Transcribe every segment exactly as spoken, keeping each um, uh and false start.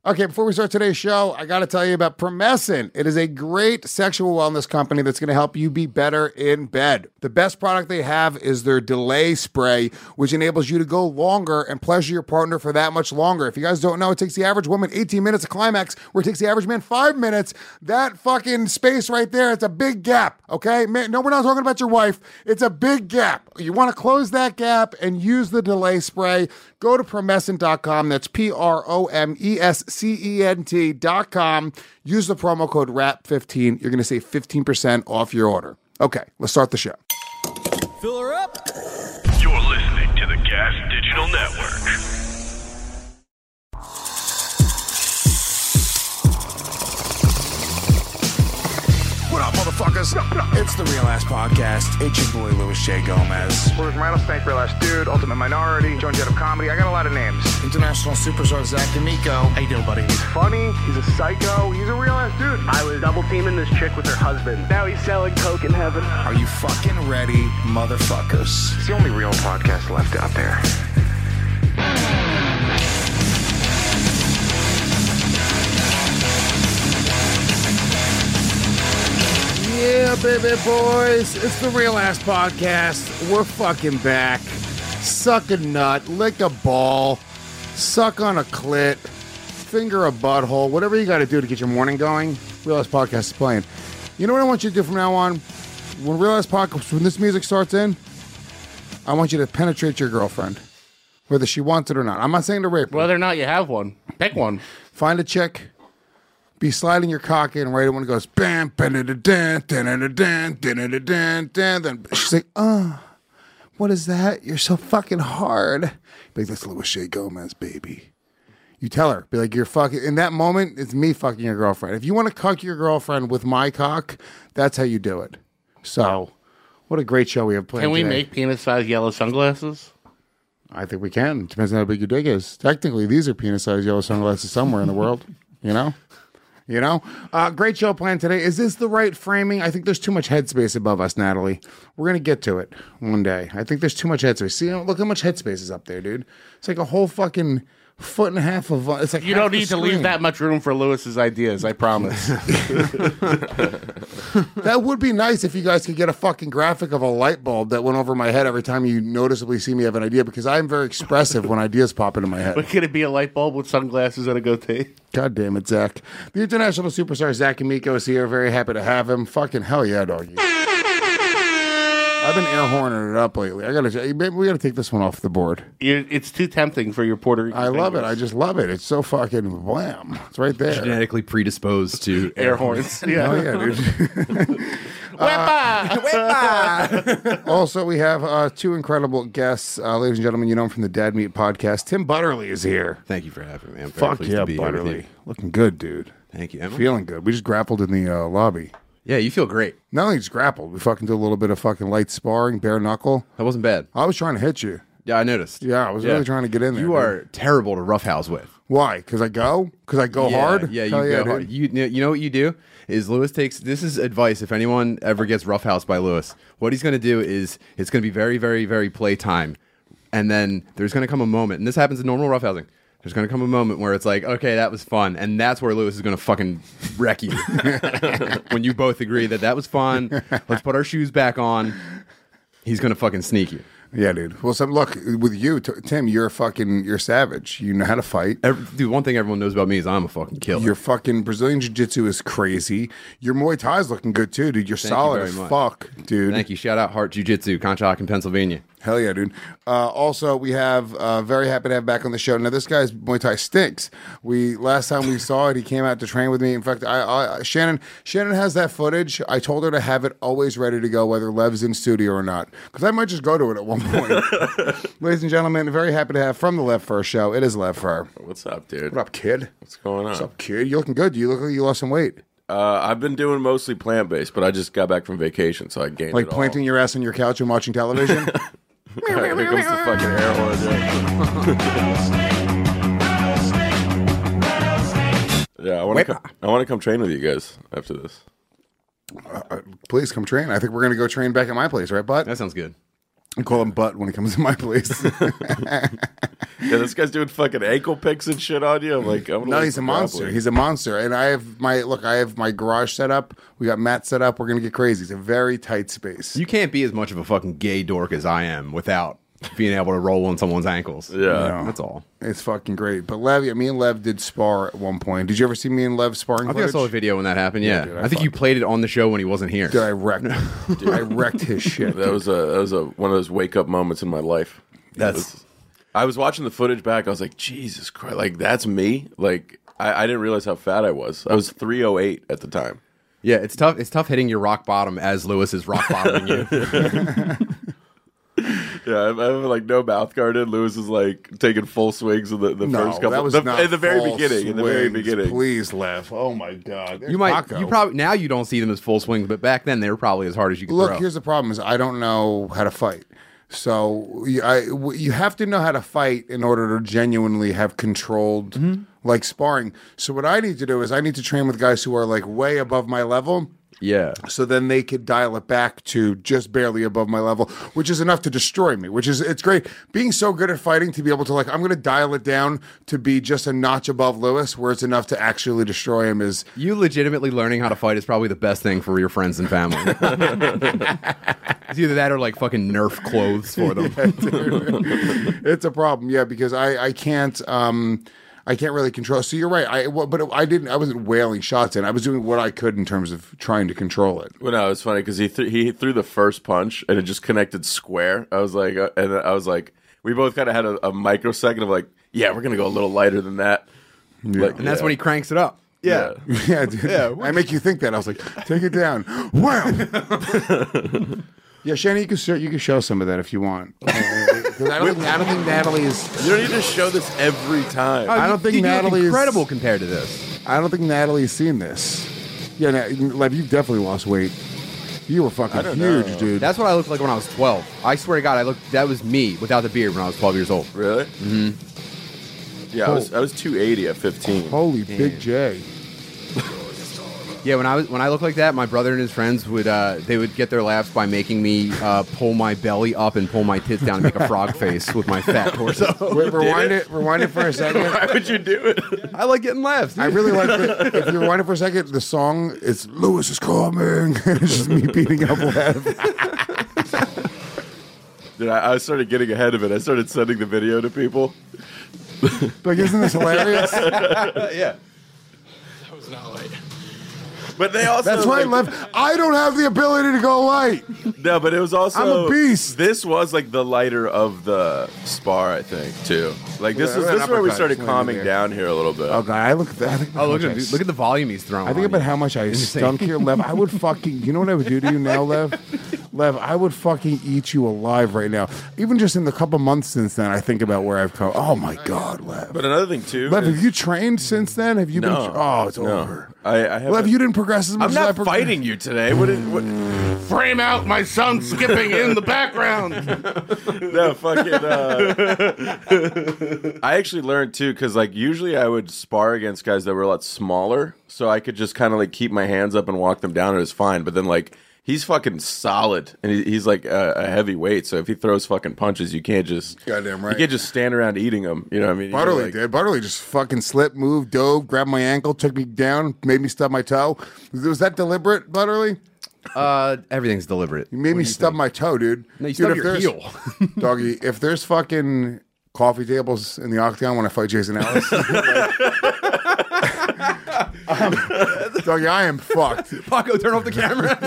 Okay, before we start today's show, I got to tell you about Promescent. It is a great sexual wellness company that's going to help you be better in bed. The best product they have is their Delay Spray, which enables you to go longer and pleasure your partner for that much longer. If you guys don't know, it takes the average woman eighteen minutes to climax, where it takes the average man five minutes. That fucking space right there, it's a big gap, okay? Man, no, we're not talking about your wife. It's a big gap. You want to close that gap and use the Delay Spray. Go to promescent dot com. That's P R O M E S C E N T dot com. Use the promo code R A P fifteen. You're going to save fifteen percent off your order. Okay, let's start the show. Fill her up. You're listening to the Gas Digital Network. What up, motherfuckers? It's the Real Ass Podcast. It's your boy, Louis J. Gomez. We're with Rattlesnake, Real Ass Dude, Ultimate Minority, Joan Jett of Comedy. I got a lot of names. International superstar Zach D'Amico. How you doing, buddy? He's funny. He's a psycho. He's a real ass dude. I was double teaming this chick with her husband. Now he's selling coke in heaven. Are you fucking ready, motherfuckers? It's the only real podcast left out there. Yeah, baby boys, it's the Real Ass Podcast. We're fucking back. Suck a nut, lick a ball, suck on a clit, finger a butthole, whatever you got to do to get your morning going. Real Ass Podcast is playing. You know what I want you to do from now on? When Real Ass Podcast, when this music starts in, I want you to penetrate your girlfriend, whether she wants it or not. I'm not saying to rape her. Whether or not you have one, pick one. Find a chick. Be sliding your cock in right when it goes bam, bam, da da da da da da da da da. Then she's like, "Oh, what is that? You're so fucking hard." Be like, "That's Louis J. Gomez, baby." You tell her, be like, "You're fucking." In that moment, it's me fucking your girlfriend. If you want to cuck your girlfriend with my cock, that's how you do it. So, what a great show we have planned. Can we today. make penis-sized yellow sunglasses? I think we can. Depends on how big your dick is. Technically, these are penis-sized yellow sunglasses somewhere in the world. You know. You know? Uh, great show planned today. Is this the right framing? I think there's too much headspace above us, Natalie. We're going to get to it one day. I think there's too much headspace. See, look how much headspace is up there, dude. It's like a whole fucking foot and a half of... It's like You don't need to leave that much room for Lewis's ideas, I promise. That would be nice if you guys could get a fucking graphic of a light bulb that went over my head every time you noticeably see me have an idea, because I'm very expressive when ideas pop into my head. But could it be a light bulb with sunglasses and a goatee? God damn it, Zach. The international superstar Zach D'Amico is here. Very happy to have him. Fucking hell yeah, doggy. I've been air horning it up lately. I gotta, maybe we gotta take this one off the board. You, it's too tempting for your Puerto Rican I love fingers. it. I just love it. It's so fucking wham. It's right there. Genetically predisposed to Air horns. Yeah. Oh yeah, dude. Wepa! Also, we have uh, two incredible guests, uh, ladies and gentlemen. You know him from the Dad Meat Podcast. Tim Butterly is here. Thank you for having me. I'm very Fuck pleased yeah, to be here with Butterly. you. Looking good, dude. Thank you, Emma. Feeling good. We just grappled in the uh, lobby. Yeah, you feel great. Not only just grappled, we fucking did a little bit of fucking light sparring, bare knuckle. That wasn't bad. I was trying to hit you. Yeah, I noticed. Yeah, I was really trying to get in there. You dude. are terrible to roughhouse with. Why? Because I go? Because I go yeah, hard? Yeah, you Hell go dude. hard. You, you know what you do? Is Lewis takes, this is advice if anyone ever gets roughhoused by Lewis. What he's going to do is, it's going to be very, very, very playtime. And then there's going to come a moment, and this happens in normal roughhousing. There's going to come a moment where it's like, okay, that was fun. And that's where Lewis is going to fucking wreck you. When you both agree that that was fun, let's put our shoes back on. He's going to fucking sneak you. Yeah, dude. Well, so look, with you, t- Tim, you're a fucking, you're savage. You know how to fight. Every, dude, one thing everyone knows about me is I'm a fucking killer. Your fucking Brazilian Jiu-Jitsu is crazy. Your Muay Thai is looking good, too, dude. You're Thank you solid very as much. fuck, dude. Thank you. Shout out Heart Jiu-Jitsu, Conshohocken, Pennsylvania. Hell yeah, dude. Uh, also, we have, uh, very happy to have back on the show. Now, this guy's Muay Thai stinks. We, last time we saw it, he came out to train with me. In fact, I, I Shannon, Shannon has that footage. I told her to have it always ready to go, whether Lev's in studio or not. Because I might just go to it at one point. Ladies and gentlemen, very happy to have from the Lev Fur Show. It is Lev Fur. What's up, dude? What up, kid? What's going on? What's up, kid? You looking good? You look like you lost some weight. Uh, I've been doing mostly plant-based, but I just got back from vacation, so I gained Like it all. planting your ass on your couch and watching television? Here comes the fucking air horn. Yeah, yeah I want to. Come, I want to come train with you guys after this. Uh, please come train. I think we're going to go train back at my place, right, bud? That sounds good. I call him butt when he comes to my place. Yeah, this guy's doing fucking ankle picks and shit on you. I'm like, I'm No, he's a monster. He's a monster. And I have my look. I have my garage set up. We got Matt set up. We're gonna get crazy. It's a very tight space. You can't be as much of a fucking gay dork as I am without being able to roll on someone's ankles. Yeah, No. That's all. It's fucking great. But Lev, yeah, me and Lev did spar at one point. Did you ever see me and Lev sparring? I think I saw a footage? video when that happened. Yeah, dude, I I, think you fucked- played it on the show when he wasn't here. Dude, I wrecked. Dude, I wrecked his shit. that was a that was a one of those wake up moments in my life. That's- It was- I was watching the footage back. I was like, Jesus Christ, like that's me. Like I, I didn't realize how fat I was. I was three oh eight at the time. Yeah, it's tough. It's tough hitting your rock bottom as Lewis is rock bottoming you. Yeah, I I have like no mouth guard in. Lewis is like taking full swings in the, the No, first couple. that was the, not in the very false beginning. In the very swings. beginning. Please, Lev. Oh my god. There's You might. Paco. You probably now you don't see them as full swings, but back then they were probably as hard as you could Look, throw. here's the problem: is I don't know how to fight. So you- I, w- you have to know how to fight in order to genuinely have controlled, Mm-hmm. like sparring. So what I need to do is I need to train with guys who are like way above my level. Yeah. So then they could dial it back to just barely above my level, which is enough to destroy me, which is, it's great. Being so good at fighting to be able to like, I'm going to dial it down to be just a notch above Lewis, where it's enough to actually destroy him is, You legitimately learning how to fight is probably the best thing for your friends and family. It's either that or like fucking Nerf clothes for them. it's a problem. Yeah. Because I, I can't, um, I can't really control. So you're right. I, well, but I didn't, I wasn't wailing shots in. I was doing what I could in terms of trying to control it. Well, no, it's funny because he th- he threw the first punch and it just connected square. I was like, uh, and I was like, we both kind of had a, a microsecond of like, yeah, we're gonna go a little lighter than that. Like, And that's yeah. when he cranks it up. Yeah. Yeah, dude. Yeah, I make you think that. I was like, take it down. Wow. Yeah, Shannon, you can show, you can show some of that if you want. Uh, 'cause I don't think I don't think Natalie is. You don't need to show this every time. I don't think You look Natalie is incredible compared to this. I don't think Natalie's seen this. Yeah, now, Lev, you've definitely lost weight. You were fucking don't huge, know. dude. That's what I looked like when I was twelve. I swear to God, I looked. That was me without the beard when I was twelve years old. Really? Mm-hmm. Yeah, I was I was two eighty at fifteen. Holy Big J. Yeah, when I was when I looked like that, my brother and his friends would uh, they would get their laughs by making me uh, pull my belly up and pull my tits down and make a frog face with my fat torso. Wait, rewind it. Rewind it for a second. Why would you do it? I like getting laughs. Dude. I really like it. If you rewind it for a second, the song is Lewis is coming. It's just me beating up Lev. Dude, I, I started getting ahead of it. I started sending the video to people. Like, isn't this hilarious? yeah. But they also That's right, like, Lev. I don't have the ability to go light. No, but it was also I'm a beast. This was like the lighter of the spar, I think, too. Like this Yeah, is an this is where we uppercut started swing in calming there. down here a little bit. Oh god, I look at that. I think Oh, look how at much I look at the volume he's throwing. I think on about you. how much I stunk here, Lev. I would fucking. You know what I would do to you now, Lev? Lev, I would fucking eat you alive right now. Even just in the couple months since then, I think about where I've come. Oh my god, Lev. But another thing too. Lev, is- have you trained since then? Have you no, been? Oh, it's no. over. I, I have. Lev, you didn't progress as much I'm as I not progressed. fighting you today. What? Is, what Frame out my son skipping in the background. no, fucking. Uh, I actually learned too, because like usually I would spar against guys that were a lot smaller, so I could just kind of like keep my hands up and walk them down. And it was fine. But then like he's fucking solid, and he, he's like a, a heavy weight. So if he throws fucking punches, you can't just. Goddamn right. You can't just stand around eating them. You know what I mean? You gotta, Butterly like- did. Butterly just fucking slipped, moved, dove, grabbed my ankle, took me down, made me stub my toe. Was that deliberate, Butterly? Uh, everything's deliberate. You made me stub my toe, dude. No, you dude, stub if your there's- heel. Doggy, if there's fucking coffee tables in the octagon when I fight Jason Ellis, I'm, Doggy, I am fucked. Paco, turn off the camera.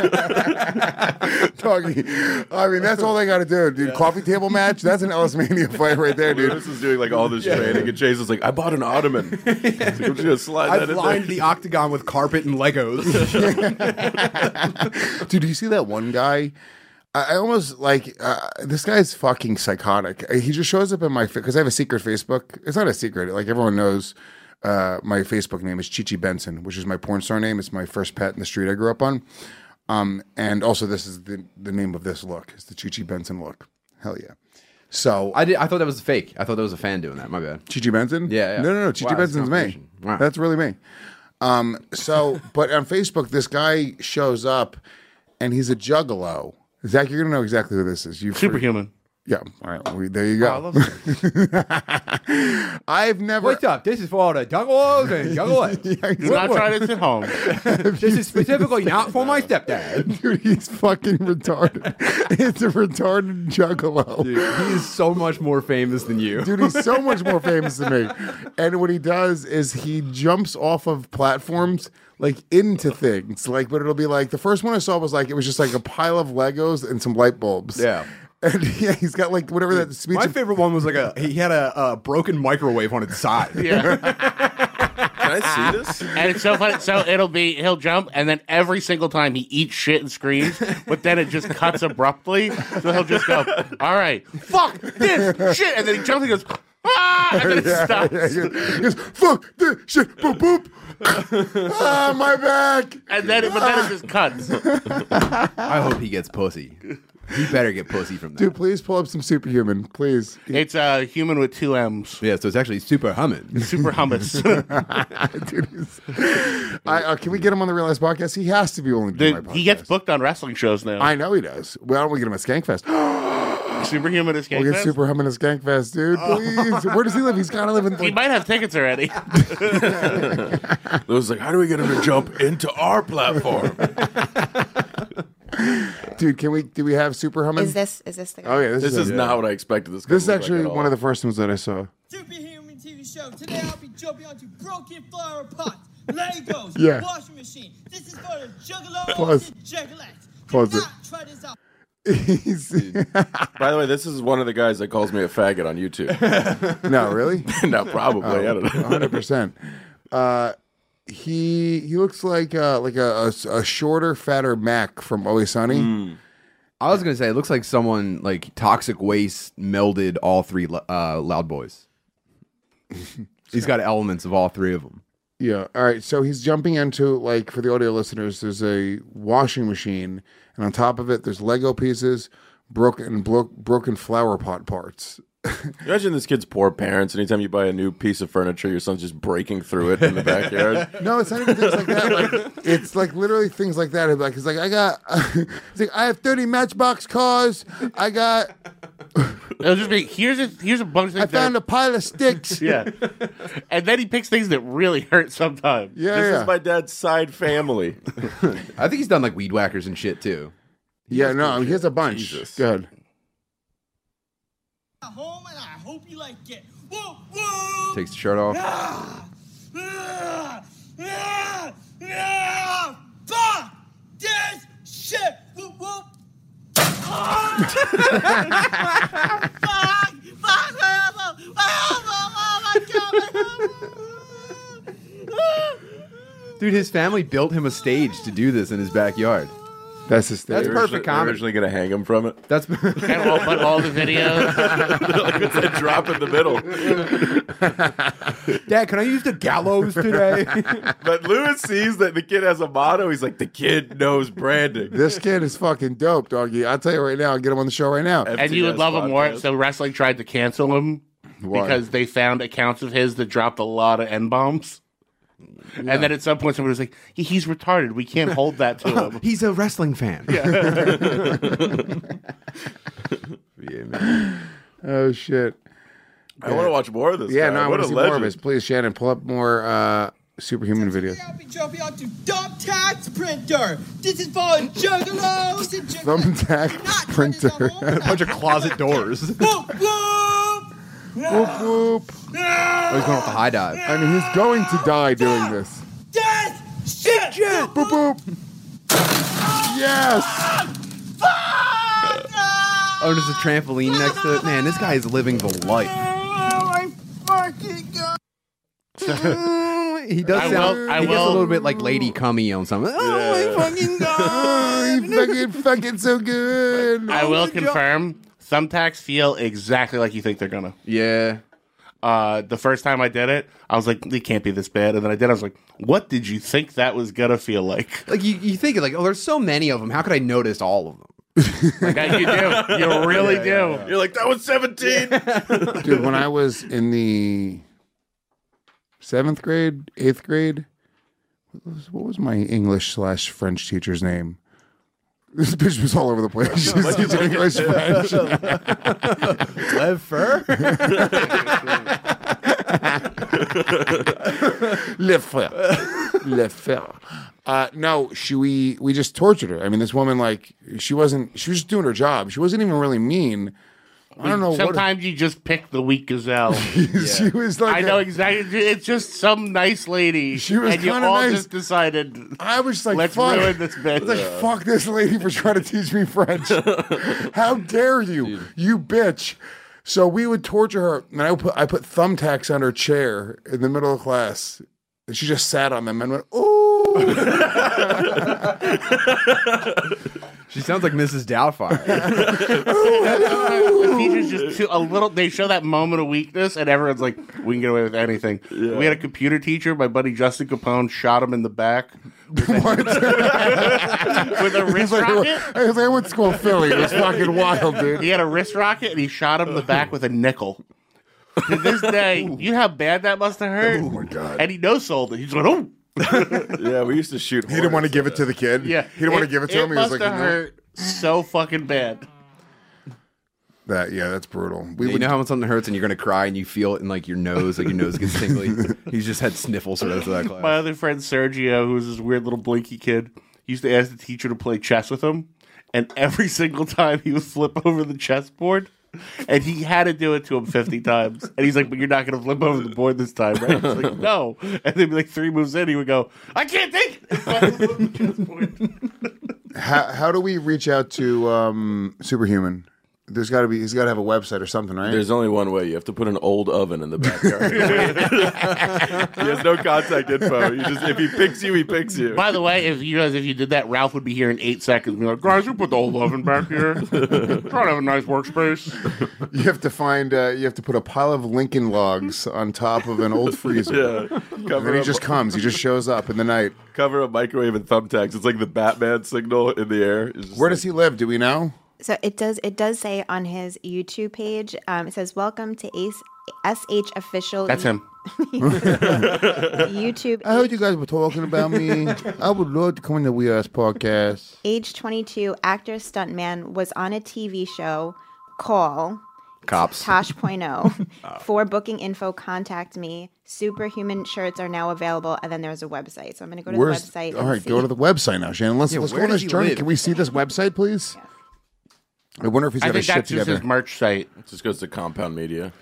Doggy, I mean, that's all they got to do, dude. Coffee table match, that's an Ellis Mania fight right there, dude. Lewis is doing like all this training, and Chase is like, "I bought an ottoman. So I'm just gonna slide that I've in lined there." the octagon with carpet and Legos. Dude, do you see that one guy? I, I almost like uh, this guy's fucking psychotic. He just shows up in my because I have a secret Facebook. It's not a secret. Like everyone knows, uh, my Facebook name is Chichi Benson, which is my porn star name. It's my first pet in the street I grew up on. Um, and also, this is the the name of this look. It's the Chichi Benson look. Hell yeah. So I did. I thought that was fake. I thought that was a fan doing that. My bad. Chichi Benson? Yeah, yeah. No, no, no. Chichi Wow, that's Benson's me. confirmation. Wow. That's really me. Um, so, but on Facebook, this guy shows up and he's a juggalo. Zach, you're gonna know exactly who this is. You Superhuman. Yeah. All right. We, there you go. Oh, I love I've never. What's up? This is for all the juggalos and juggalettes. Yeah, Do not try this at home. This is specifically not for my stepdad. Dude, he's fucking retarded. It's a retarded juggalo. Dude, he is so much more famous than you. Dude, he's so much more famous than me. And what he does is he jumps off of platforms like into things. Like, but it'll be like the first one I saw was like it was just like a pile of Legos and some light bulbs. Yeah. And yeah, he's got like whatever that speech. My favorite one was like a he had a, a broken microwave on its side. Yeah. Can I see this? And it's so funny. So it'll be, he'll jump, and then every single time he eats shit and screams, but then it just cuts abruptly. So he'll just go, all right, fuck this shit. And then he jumps and goes, ah, and then it Yeah, stops. yeah, he goes, he goes, fuck this shit, boop, boop. Ah, my back. And then, but then it just cuts. I hope he gets pussy. He better get pussy from that. Dude, please pull up some Superhuman, please. It's a human with two M's. Yeah, so it's actually super humming. Super hummus. Dude, he's- I, uh, can we get him on the Real Ass Podcast? He has to be only doing my The, podcast. he gets booked on wrestling shows now. I know he does. Why don't we get him at Skankfest? Superhuman is We'll get Skankfest? Superhuman at Skankfest, dude. Please. Where does he live? He's got to live in. He Like, might have tickets already. Lou was like, how do we get him to jump into our platform? dude, can we? Do we have Superhuman? Is this is this the guy? Oh yeah, this, This is, is not what I expected this. This is to look actually like at one of all. the first ones that I saw. Superhuman T V show. Today I'll be jumping onto broken flower pots, Legos, Yeah. washing machine. This is for the juggalos Pause. and juggalettes. Do Pause it. not try this out. He's, By the way, this is one of the guys that calls me a faggot on YouTube. no, really? no, probably. I don't know. hundred percent. Uh, he he looks like uh, like a, a, a shorter, fatter Mac from Always Sunny. I was gonna say it looks like someone like Toxic Waste melded all three uh, Loud Boys. He's got elements of all three of them. Yeah. All right. So he's jumping into, like, for the audio listeners, there's a washing machine, and on top of it, there's Lego pieces, broken blo- broken flower pot parts. Imagine this kid's poor parents. Anytime you buy a new piece of furniture, your son's just breaking through it in the backyard. No, it's not even things like that. Like, it's like literally things like that. Like, it's like I got, it's like I have thirty Matchbox cars. I got, It'll just be, here's a, here's a bunch of things. I found a that pile of sticks. are, yeah. And then he picks things that really hurt sometimes. Yeah, This yeah. is my dad's side family. I think he's done like weed whackers and shit too. Yeah, no, he has a bunch. Jesus. Go ahead. Home and I hope you like it. Whoa, whoa. Takes the shirt off. Ah, ah, ah, ah, fuck this shit. Whoop, whoop. Ah. Fuck, fuck, oh, oh, oh, my God. Dude, his family built him a stage to do this in his backyard. That's his That's thing. perfect They're comedy. originally going to hang him from it. That's And we'll put all the videos. It's a drop in the middle. Dad, can I use the gallows today? But Lewis sees that the kid has a motto. He's like, the kid knows branding. This kid is fucking dope, doggy. I'll tell you right now. I'll get him on the show right now. And you would love him more. Podcast. So wrestling tried to cancel him Why? because they found accounts of his that dropped a lot of N-bombs. And then at some point, somebody was like, "He- he's retarded. We can't hold that to him. He's a wrestling fan. Yeah, man. Oh shit. I want to watch more of this. Yeah, guy. no, I what want a to see more of legend. this. Please, Shannon, pull up more uh, Superhuman videos. I'll be jumping onto Dump Tax Printer. This is for juggalos and juggalettes. Thumbtack Not printer. try this at home. A bunch of closet doors. Whoop, whoop. Whoop whoop. Oh, he's going off the high dive. I mean, he's going to die doing this. This shit. Boop boop. Yes. Oh, there's a trampoline next to it. Man, this guy is living the life. Oh, my fucking God. He does I sound. will- I he gets a will- little bit like Lady Cummy on something. Oh my fucking god! Oh, he fucking fucking so good. I will confirm, thumbtacks feel exactly like you think they're gonna. Yeah. Uh, the first time I did it, I was like, they can't be this bad. And then I did, I was like, what did you think that was gonna feel like? Like you, you think like, oh, there's so many of them. How could I notice all of them? Like, you do. You really Yeah, do. yeah, yeah. You're like, that was seventeen. Dude, when I was in the seventh grade, eighth grade, what was, what was my English slash French teacher's name? This bitch was all over the place. She's teaching English, French. Lev Fur? Le fer. Le fer. Uh, no, she, we, we just tortured her. I mean, this woman, like, she wasn't, she was just doing her job. She wasn't even really mean. I don't know. Sometimes what, you just pick the weak gazelle. She was like, I know exactly. It's just some nice lady. She was and you kinda all nice. just decided. I was just like, let's fuck. ruin this bitch. I was like, fuck this lady for trying to teach me French. How dare you, Dude. you bitch. So we would torture her, and I put I put thumbtacks on her chair in the middle of class, and she just sat on them and went, ooh. She sounds like Missus Doubtfire. The teacher's just too, a little. They show that moment of weakness, and everyone's like, "We can get away with anything." Yeah. We had a computer teacher. My buddy Justin Capone shot him in the back with a, with a wrist like, rocket. I was like, I went to school in Philly. It was fucking wild, dude. He had a wrist rocket, and he shot him in the back with a nickel. To this day, you know how bad that must have hurt. Oh my god! And he no sold it. He's like, "Oh." Yeah, we used to shoot. He didn't want to give it to the kid. Yeah, he didn't want to give it to it him. He was must like, have no. hurt so fucking bad. That yeah, that's brutal. We Yeah, you would, know how when something hurts and you're gonna cry and you feel it in like your nose, like your nose gets tingly. He's just had sniffles for the rest of that class. My other friend Sergio, who was this weird little blinky kid, used to ask the teacher to play chess with him, and every single time he would flip over the chessboard. And he had to do it to him fifty times. And he's like, but you're not going to flip over the board this time, right? He's like, no. And then be like three moves in, he would go, I can't take it. how, how do we reach out to um, Superhuman? There's got to be, he's got to have a website or something, right? There's only one way. You have to put an old oven in the backyard. He has no contact info. You just if he picks you, he picks you. By the way, if you guys if you did that, Ralph would be here in eight seconds. Be like, guys, you put the old oven back here. Try to have a nice workspace. You have to find, uh, you have to put a pile of Lincoln logs on top of an old freezer. Yeah. And Cover then he up, just comes. He just shows up in the night. cover a microwave and thumbtacks. It's like the Batman signal in the air. It's just Where like, does he live? Do we know? So it does. It does say on his YouTube page. Um, it says, "Welcome to Ace, S H Official." That's him. YouTube. I heard you guys were talking about me. I would love to come on the We Ass podcast. Age twenty-two, actor stuntman, was on a T V show. Call Cops. Tosh point oh. For booking info, contact me. Superhuman shirts are now available, and then there's a website. So I'm going to go to Where's, the website. all and right, see. go to the website now, Shannon. Let's, Yeah, let's go where on this does he journey. live? Can we see this website, please? I wonder if he's I got his think shit that's just together. his merch site. It just goes to Compound Media.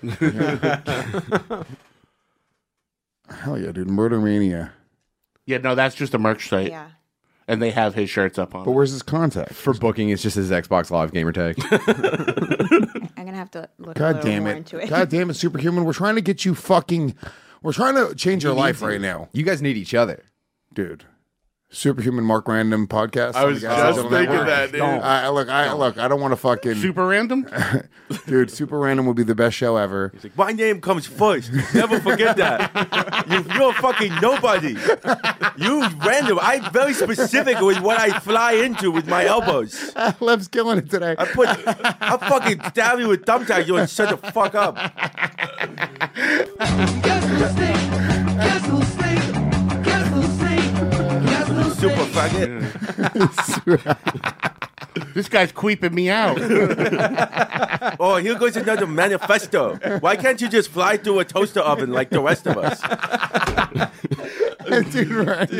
Hell yeah, dude. Murder Mania. Yeah, no, that's just a merch site. Yeah. And they have his shirts up on But it. where's his contact? For booking, it's just his Xbox Live gamer tag. I'm going to have to look a God little damn more it. into it. God damn it, Superhuman. We're trying to get you fucking... We're trying to change your life right now. You guys need each other. Dude. Superhuman Mark Random podcast. I was on the Guys just Digital thinking Network. that, dude. I, I- look, I look. I don't want to fucking... Super random? Dude, Super Random would be the best show ever. My name comes first. Never forget that. You, you're fucking nobody. You random. I'm very specific with what I fly into with my elbows. Lev's killing it today. I put, I'll fucking stab you with thumbtacks. You and shut the fuck up. Super faggot. This guy's creeping me out. Oh, here goes another manifesto. Why can't you just fly through a toaster oven like the rest of us? Dude, right.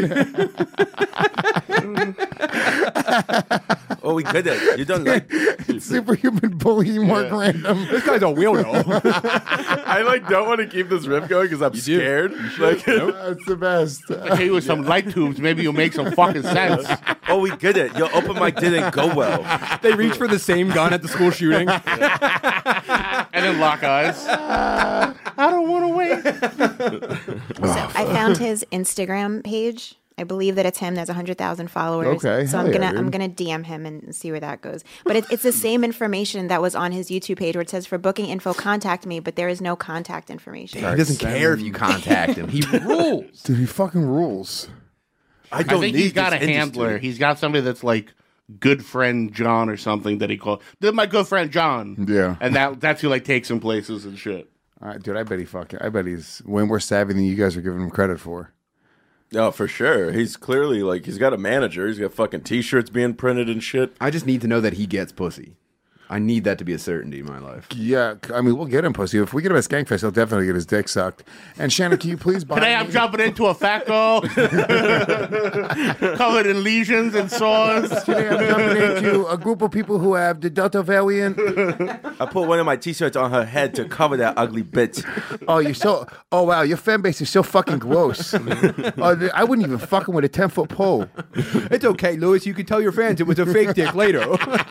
Oh, we did it. You don't like Superhuman bullying Mark Random. This guy's a weirdo. I like don't want to keep this riff going because I'm do. scared. Like, That's the best. I tell you with some light tubes, maybe you'll make some fucking sense. oh, we did it. Your open mic didn't go well. They reach for the same gun at the school shooting. And then lock eyes. I don't want to wait. So I found his Instagram page. I believe that it's him. There's one hundred thousand followers. Okay, So hell I'm yeah, gonna dude. I'm gonna D M him and see where that goes. But it, it's the same information that was on his YouTube page where it says for booking info, contact me. But there is no contact information. He doesn't care if you contact him. He rules. Dude, he fucking rules. I I don't think need he's got a this handler. industry. He's got somebody that's like good friend John or something that he called. This is my good friend John. Yeah. And that that's who like takes him places and shit. All right, dude, I bet he fucking, I bet he's way more savvy than you guys are giving him credit for. Oh, for sure. He's clearly like he's got a manager. He's got fucking T-shirts being printed and shit. I just need to know that he gets pussy. I need that to be a certainty in my life. Yeah, I mean, we'll get him pussy. If we get him at Skankfest, he'll definitely get his dick sucked. And Shannon, can you please buy Today me- I'm jumping into a fat girl covered in lesions and sores. Today I'm jumping into a group of people who have the Delta variant. I put one of my T-shirts on her head to cover that ugly bitch. Oh, you're so. Oh wow, your fan base is so fucking gross. Oh, I wouldn't even fuck him with a ten foot pole. It's okay, Lewis. You can tell your fans it was a fake dick later.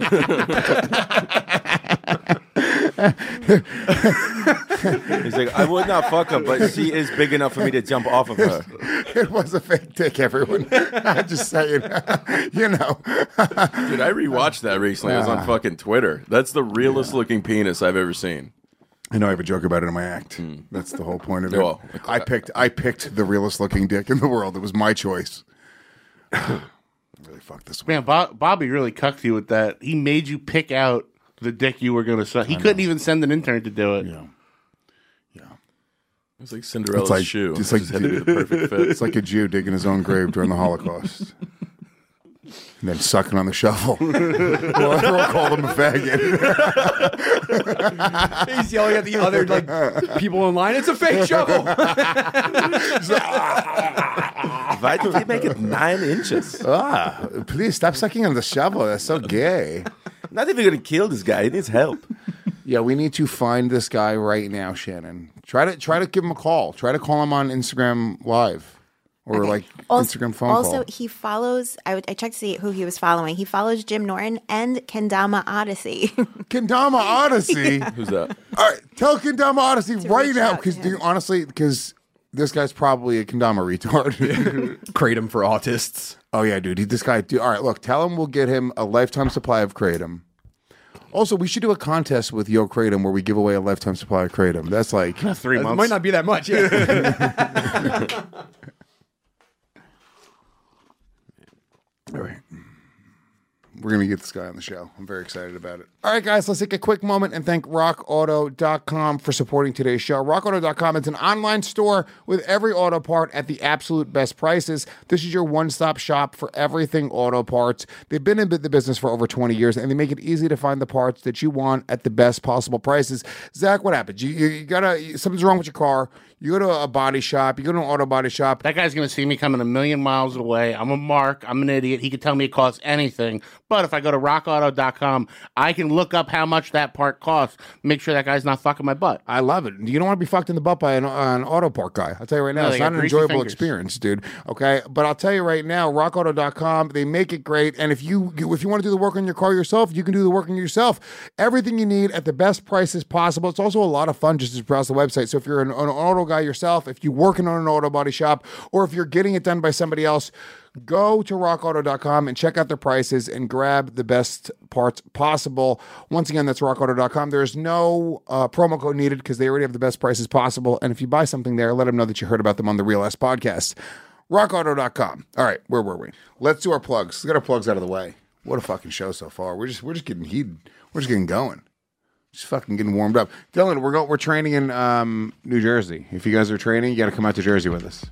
He's like, I would not fuck her, but she is big enough for me to jump off of her. It was a fake dick, everyone. I'm just saying. You know. Dude, I rewatched that recently. It was on fucking Twitter. That's the realest looking penis I've ever seen. I know I have a joke about it in my act. Mm. That's the whole point of it. Well, I picked. I picked the realest looking dick in the world. It was my choice. Really fucked this one. Man, Bob, Bobby really cucked you with that. He made you pick out the dick you were going to suck. He couldn't even send an intern to do it. Yeah. It's like Cinderella's It's like, shoe. It's like, Just had to be the perfect fit. It's like a Jew digging his own grave during the Holocaust. And then sucking on the shovel. Well, we'll call him a faggot. He's yelling at the other like people in line. It's a fake shovel. Why did he make it nine inches? Ah, please stop sucking on the shovel. That's so gay. Not even gonna kill this guy. He needs help. Yeah, we need to find this guy right now, Shannon. Try to try to give him a call. Try to call him on Instagram Live or Okay. like Also, Instagram phone also, call. he follows. I, would, I checked to see who he was following. He follows Jim Norton and Kendama Odyssey. Kendama Odyssey. Who's that? All right, tell Kendama Odyssey To right reach now, out to because him. honestly, because this guy's probably a Kendama retard. Kratom for autists. Oh yeah, dude. He, this guy. Dude, all right, look. Tell him we'll get him a lifetime supply of Kratom. Also, we should do a contest with Yo Kratom where we give away a lifetime supply of Kratom. That's like Three It months. might not be that much. Yeah. all right. We're going to get this guy on the show. I'm very excited about it. All right, guys, let's take a quick moment and thank rock auto dot com for supporting today's show. rock auto dot com is an online store with every auto part at the absolute best prices. This is your one-stop shop for everything auto parts. They've been in the business for over twenty years, and they make it easy to find the parts that you want at the best possible prices. Zach, what happened? You, you, you gotta something's wrong with your car. You go to a body shop. You go to an auto body shop. That guy's going to see me coming a million miles away. I'm a mark. I'm an idiot. He could tell me it costs anything. But if I go to rock auto dot com, I can look up how much that part costs, make sure that guy's not fucking my butt. I love it. You don't want to be fucked in the butt by an, an auto part guy. I'll tell you right now, No, it's they not got an greasy enjoyable fingers. experience, dude. Okay, but I'll tell you right now, rock auto dot com, they make it great. And if you if you want to do the work on your car yourself, you can do the work on yourself. Everything you need at the best prices possible. It's also a lot of fun just to browse the website. So if you're an, an auto guy yourself, if you're working on an auto body shop, or if you're getting it done by somebody else, go to rock auto dot com and check out their prices and grab the best parts possible. Once again, that's rock auto dot com. There's no uh, promo code needed because they already have the best prices possible. And if you buy something there, let them know that you heard about them on the Real Ass Podcast. rock auto dot com. All right, where were we? Let's do our plugs. Let's get our plugs out of the way. What a fucking show so far. We're just we're just getting heated. We're just getting going. Just fucking getting warmed up. Dylan, we're going. We're training in um, New Jersey. If you guys are training, you got to come out to Jersey with us.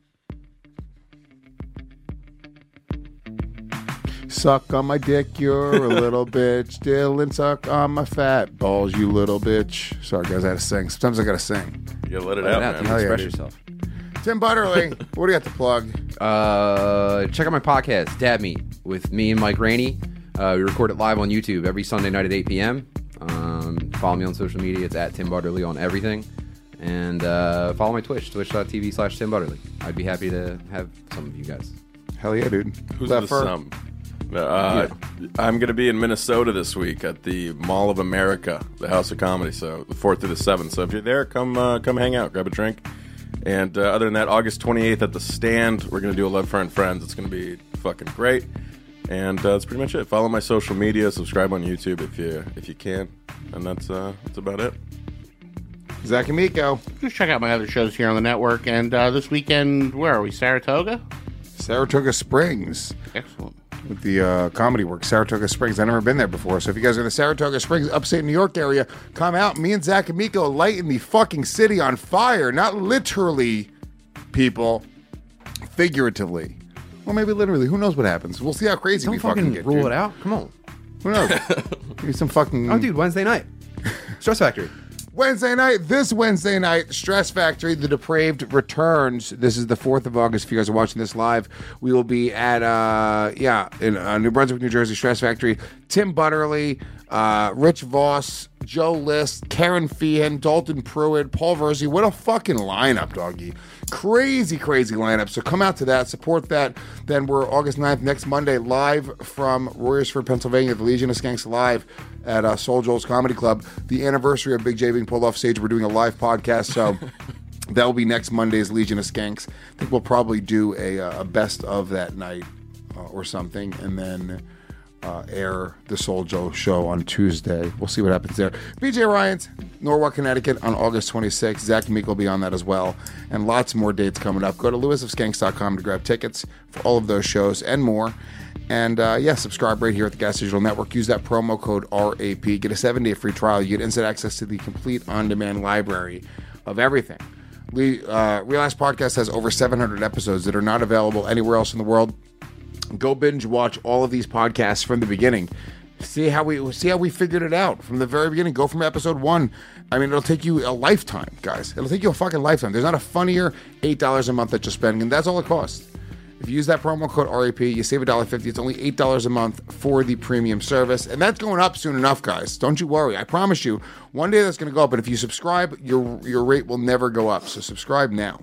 Suck on my dick, you're a little bitch. Dylan, suck on my fat balls, you little bitch. Sorry, guys, I had to sing. Sometimes I got to sing. You let it Let out, it out, man. to Hell yeah, express dude. yourself. Tim Butterly, what do you got to plug? Uh, check out my podcast, Dad Meat, with me and Mike Rainey. Uh, we record it live on YouTube every Sunday night at eight p.m. Um, follow me on social media. It's at Tim Butterly on everything. And uh, follow my Twitch, twitch.tv slash Tim Butterly. I'd be happy to have some of you guys. Hell yeah, dude. Who's Left the for- sum? Uh, I'm going to be in Minnesota this week at the Mall of America, the House of Comedy. So the fourth to the seventh. So if you're there, come uh, come hang out, grab a drink. And uh, other than that, August twenty-eighth at the Stand, we're going to do a Love Friend Friends. It's going to be fucking great. And uh, that's pretty much it. Follow my social media, subscribe on YouTube if you if you can, and that's uh, that's about it. Zach and Miko. Just check out my other shows here on the network. And uh, this weekend, where are we? Saratoga? Saratoga Springs. Excellent. With the uh, Comedy Works, Saratoga Springs. I've never been there before. So if you guys are in the Saratoga Springs, upstate New York area, come out. Me and Zach and Miko lighting the fucking city on fire. Not literally, people. figuratively. Or maybe literally. Who knows what happens? We'll see how crazy Don't we fucking, fucking get. rule dude. it out. Come on. Who knows? Maybe some fucking. Oh, dude, Wednesday night. Stress Factory. Wednesday night, this Wednesday night, Stress Factory, The Depraved returns. This is the fourth of August. If you guys are watching this live, we will be at, uh, yeah, in uh, New Brunswick, New Jersey, Stress Factory. Tim Butterly, uh, Rich Voss, Joe List, Karen Feehan, Dalton Pruitt, Paul Verzi. What a fucking lineup, doggy. Crazy, crazy lineup. So come out to that, support that. Then we're August ninth, next Monday, live from Royersford, Pennsylvania, the Legion of Skanks Live at uh, Soul Joel's Comedy Club. The anniversary of Big J being pulled off stage, we're doing a live podcast, so that will be next Monday's Legion of Skanks. I think we'll probably do a, a best of that night uh, or something, and then uh, air the Soul Joe show on Tuesday. We'll see what happens there. B J Ryan's, Norwalk, Connecticut on August twenty-sixth. Zach Meek will be on that as well, and lots more dates coming up. Go to lewis of skanks dot com to grab tickets for all of those shows and more. And uh, yeah, subscribe right here at the Gas Digital Network. Use that promo code R A P. Get a seven-day free trial. You get instant access to the complete on-demand library of everything. We, uh, Real Ass Podcast has over seven hundred episodes that are not available anywhere else in the world. Go binge watch all of these podcasts from the beginning. See how we see how we figured it out from the very beginning. Go from episode one. I mean, it'll take you a lifetime, guys. It'll take you a fucking lifetime. There's not a funnier eight dollars a month that you're spending, and that's all it costs. If you use that promo code R A P, you save one dollar fifty. It's only eight dollars a month for the premium service. And that's going up soon enough, guys. Don't you worry. I promise you, one day that's going to go up. But if you subscribe, your your rate will never go up. So subscribe now.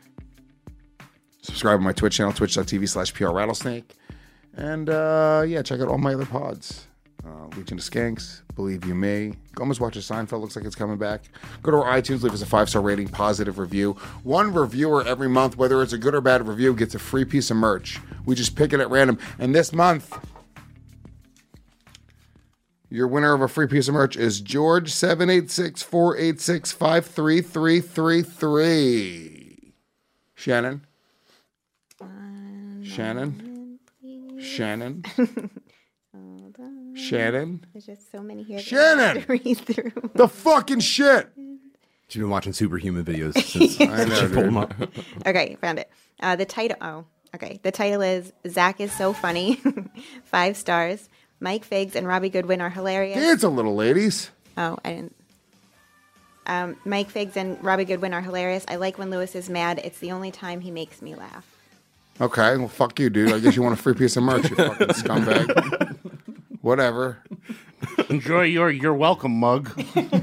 Subscribe to my Twitch channel, twitch.tv slash PR Rattlesnake. And uh, yeah, check out all my other pods. Uh, Legion of Skanks, Believe You Me. Go almost watch a Seinfeld. Looks like it's coming back. Go to our iTunes, leave us a five-star rating, positive review. One reviewer every month, whether it's a good or bad review, gets a free piece of merch. We just pick it at random. And this month, your winner of a free piece of merch is George seven eight six, four eight six, five three three three three. Shannon? Shannon? Shannon? Shannon? There's just so many here. Shannon! To read through. The fucking shit! She's been watching superhuman videos since I know, she pulled them dude. up. Okay, found it. Uh, the title. Oh, okay. The title is Zach is so funny. Five stars. Mike Figs and Robbie Goodwin are hilarious. Dance a little, ladies. Oh, I didn't. Um, Mike Figs and Robbie Goodwin are hilarious. I like when Lewis is mad. It's the only time he makes me laugh. Okay, well, fuck you, dude. I guess you want a free piece of merch, you fucking scumbag. Whatever. Enjoy your you're welcome mug.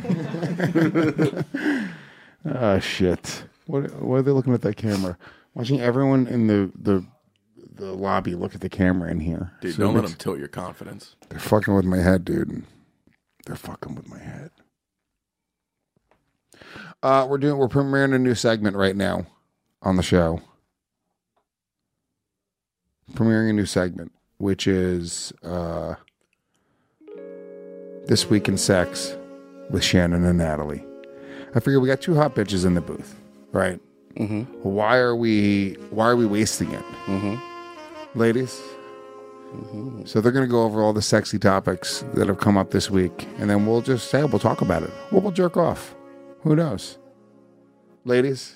Oh, shit. What, what are they looking at that camera? Watching everyone in the, the, the lobby look at the camera in here. Dude, So don't let it's- them tilt your confidence. They're fucking with my head, dude. They're fucking with my head. Uh, we're doing. We're premiering a new segment right now on the show. Premiering a new segment, which is uh, This Week in Sex with Shannon and Natalie. I figure we got two hot bitches in the booth, right? Mm-hmm. Why are we? Why are we wasting it, Mm-hmm. ladies? So they're going to go over all the sexy topics that have come up this week, and then we'll just say, we'll talk about it. Or we'll jerk off. Who knows? Ladies?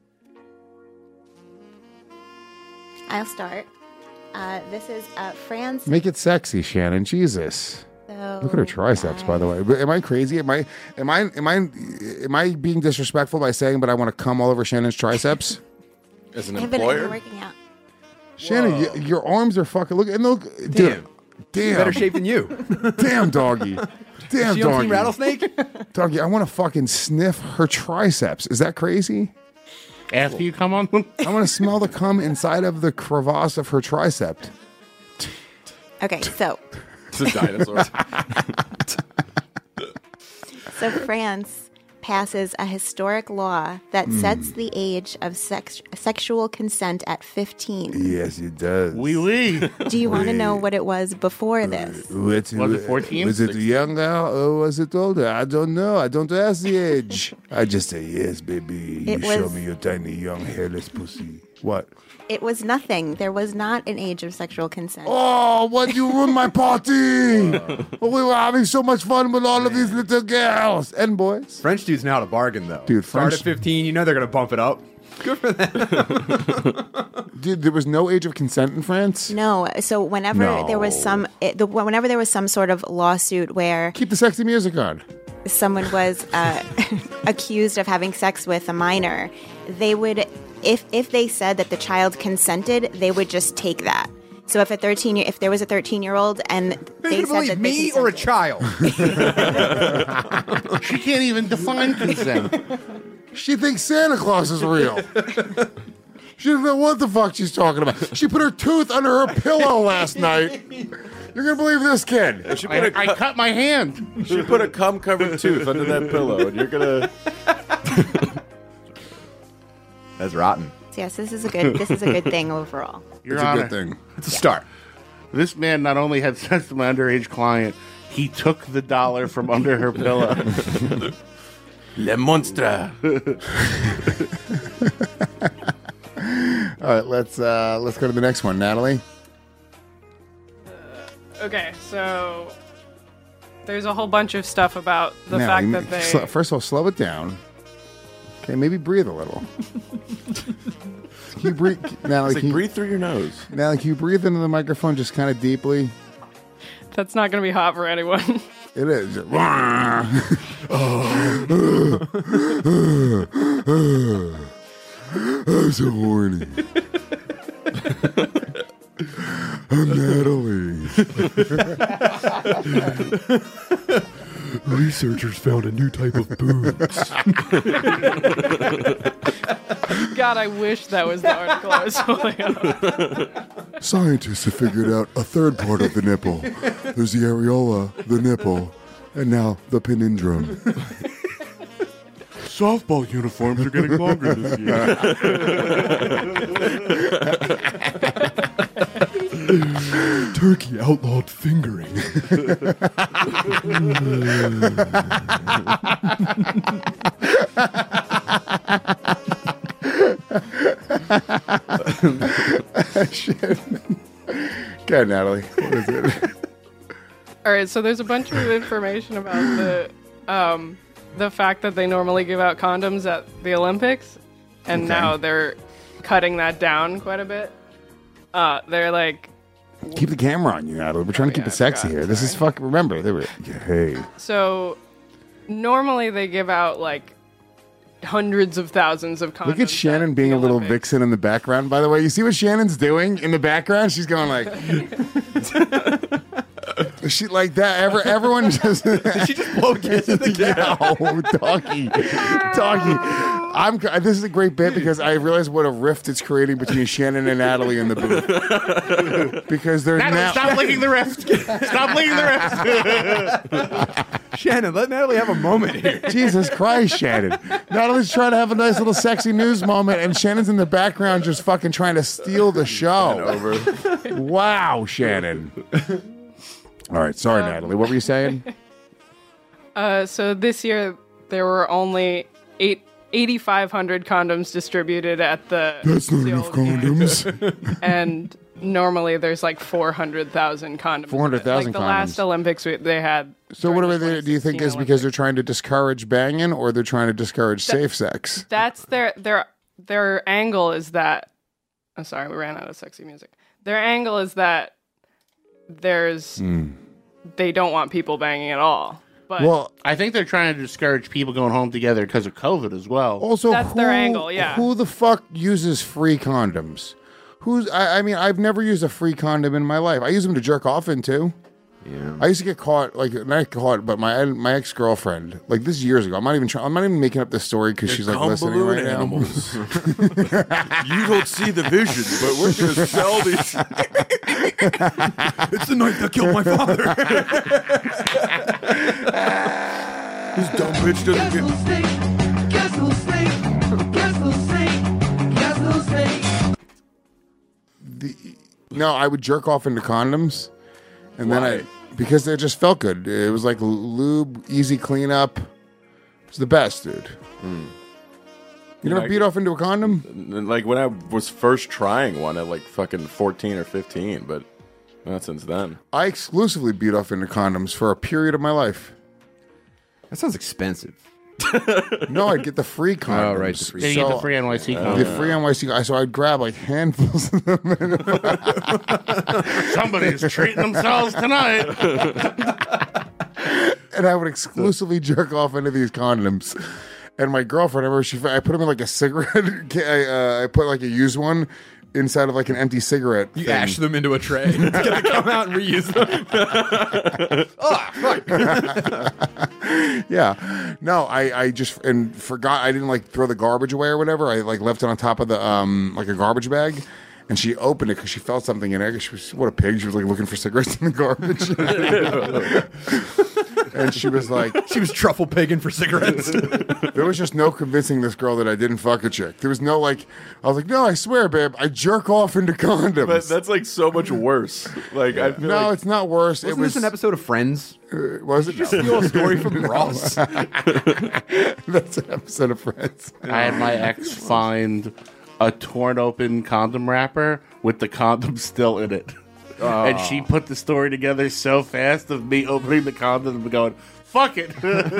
I'll start. Uh, this is uh, Fran's. Make it sexy, Shannon. Jesus. So Look at her triceps, by the way. But am I crazy? Am I am I am I am I being disrespectful by saying but I want to come all over Shannon's triceps? As an I've been, I've been employer? working out. Shannon, you, your arms are fucking look and look Damn. dude. Damn. Better shape than you. Damn doggy. Damn She on doggy. Team Rattlesnake? Doggy, I want to fucking sniff her triceps. Is that crazy? After you come on them? I want to smell the cum inside of the crevasse of her tricep. Okay, so It's a dinosaur. so France passes a historic law that sets the age of sex, sexual consent at fifteen. Yes, it does. Wee wee. Do you want to know what it was before this? Was Was it fourteen? Was it younger or was it older? I don't know. I don't ask the age. I just say, yes, baby. It you show was- me your tiny, young, hairless pussy. What? It was nothing. There was not an age of sexual consent. Oh, what? You ruined my party. Well, we were having so much fun with all of these little girls and boys. French dudes know how to bargain, though. Dude, Start French- at fifteen, you know they're going to bump it up. Good for them. Dude, there was no age of consent in France? No. So whenever No. there was some, it, the, whenever there was some sort of lawsuit where Keep the sexy music on. someone was uh, accused of having sex with a minor, they would, if if they said that the child consented, they would just take that. So if a thirteen year, if there was a thirteen year old and they you said believe that me they or a consented- child? She can't even define consent. She thinks Santa Claus is real. She doesn't know what the fuck she's talking about. She put her tooth under her pillow last night. You're gonna believe this kid. She I, put, a, I cut my hand. she put a cum-covered tooth under that pillow, and you're gonna. That's rotten. So yes, this is a good. This is a good thing overall. Your It's a Honor, good thing. It's a start. this man not only had sex with my underage client, he took the dollar from under her pillow. Le monstre. All right, let's uh, let's go to the next one, Natalie. Okay, so there's a whole bunch of stuff about the Natalie, fact that they. sl- first of all, slow it down. Okay, maybe breathe a little. Can you breathe, Natalie? It's like Can you, breathe through your nose. Natalie, can you breathe into the microphone just kind of deeply? That's not going to be hot for anyone. It is. I'm so horny. I'm Natalie. Researchers found a new type of boobs. God, I wish that was the article I was holding up. Scientists have figured out a third part of the nipple. There's the areola, the nipple, and now the penindrum. Softball uniforms are getting longer this year. Turkey outlawed fingering. Shit. Go ahead, Natalie. What is it? All right, so there's a bunch of information about the um, the fact that they normally give out condoms at the Olympics, and Okay. now they're cutting that down quite a bit. Uh, they're like, Keep the camera on you, Natalie. We're trying to keep yeah, it sexy God, here. This is sorry. fuck. Remember, they were. Yeah, hey. so normally they give out like hundreds of thousands of condoms. Look at Shannon at being the a little Olympics. vixen in the background, by the way. You see what Shannon's doing in the background? She's going like. She like that. Ever, everyone just. Did she just blow a kiss in the Yeah, oh, doggy, doggy. I'm. This is a great bit because I realize what a rift it's creating between Shannon and Natalie in the booth. Because they're Natalie, now. stop licking the rift. Stop licking the rift. Shannon, let Natalie have a moment here. Jesus Christ, Shannon. Natalie's trying to have a nice little sexy news moment, and Shannon's in the background just fucking trying to steal the show. Over. Wow, Shannon. All right, sorry, Natalie. What were you saying? Uh, so this year there were only eight. eighty-five hundred condoms distributed at the That's not Seoul enough condoms. Games. And normally there's like four hundred thousand condoms. four hundred thousand Like the condoms. last Olympics we, they had. So what during do, the they, do you think twenty is sixteen because they're Olympics. trying to discourage banging, or they're trying to discourage safe sex? That's their their their angle is that. I'm sorry, we ran out of sexy music. Their angle is that there's Mm. they don't want people banging at all. But Well, I think they're trying to discourage people going home together because of COVID as well. also, That's who, their angle, yeah. Who the fuck uses free condoms? Who's? I, I mean, I've never used a free condom in my life. I use them to jerk off into. Yeah. I used to get caught, like not caught, but my my ex girlfriend, like this is years ago. I'm not even trying. I'm not even making up this story because she's like Cum listening balloon right now. animals. You don't see the vision, but we're going to sell these. It's the knife that killed my father. This dumb bitch doesn't get. The, no, I would jerk off into condoms, and then Why? I because they just felt good. It was like lube, easy cleanup. It's the best, dude. You never Like- beat off into a condom? Like when I was first trying one at like fucking fourteen or fifteen, but not since then. I exclusively beat off into condoms for a period of my life. That sounds expensive. No, I'd get the free condoms. Oh, right, the free- Yeah, you get the free N Y C The condom. free N Y C. So I'd grab like handfuls of them. Somebody's treating themselves tonight. And I would exclusively jerk off into these condoms. And my girlfriend, I remember she, I put them in like a cigarette. I, uh, I put like a used one inside of like an empty cigarette. You thing. ash them into a tray to get them to come out and reuse them. Oh, fuck. Yeah. No, I, I just and forgot I didn't like throw the garbage away or whatever. I like left it on top of the um like a garbage bag. And she opened it because she felt something in it. She was what a pig. She was like looking for cigarettes in the garbage. And she was like, she was truffle pigging for cigarettes. There was just no convincing this girl that I didn't fuck a chick. There was no like, I was like, no, I swear, babe, I jerk off into condoms. But that's like so much worse. Like I feel no, like it's not worse. Wasn't it was this an episode of Friends? Uh, was it? Just steal a story from Ross. That's an episode of Friends. I had my ex find a torn open condom wrapper with the condom still in it. Oh. And she put the story together so fast of me opening the condom and going, fuck it.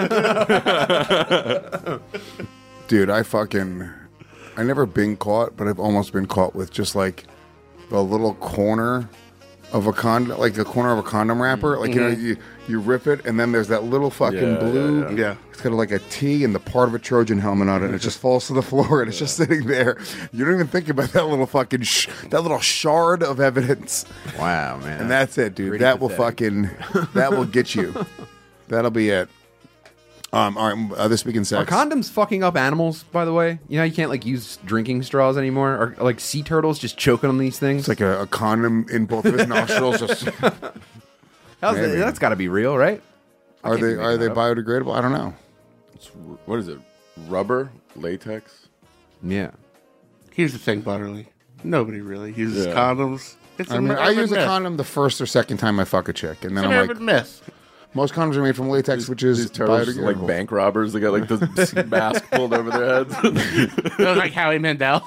Dude, I fucking, I never been caught, but I've almost been caught with just like a little corner of a condom, like a corner of a condom wrapper. Like, you know, you, you rip it, and then there's that little fucking Yeah, blue. yeah, yeah. It's got like a T and the part of a Trojan helmet on it, and it just falls to the floor, and it's just sitting there. You don't even think about that little fucking, sh- that little shard of evidence. Wow, man. And that's it, dude. Pretty that will pathetic. fucking, that will get you. That'll be it. Um, all right, uh, this week in Are sex. condoms fucking up animals, by the way? You know, you can't like use drinking straws anymore? Or like sea turtles just choking on these things? It's like a, a condom in both of his nostrils. Just, How's maybe. that, that's got to be real, right? I are can't they be making are they that up. biodegradable? I don't know. it's, what is it? Rubber, latex. Yeah. Here's the thing, Butterly. Nobody really uses Yeah. condoms. It's I an mean, I urban use a myth. condom the first or second time I fuck a chick, and then It's an I'm urban like, myth. most condoms are made from latex, which is These turtles are like biodegradable. bank robbers. They got like the mask pulled over their heads. It was like Howie Mandel.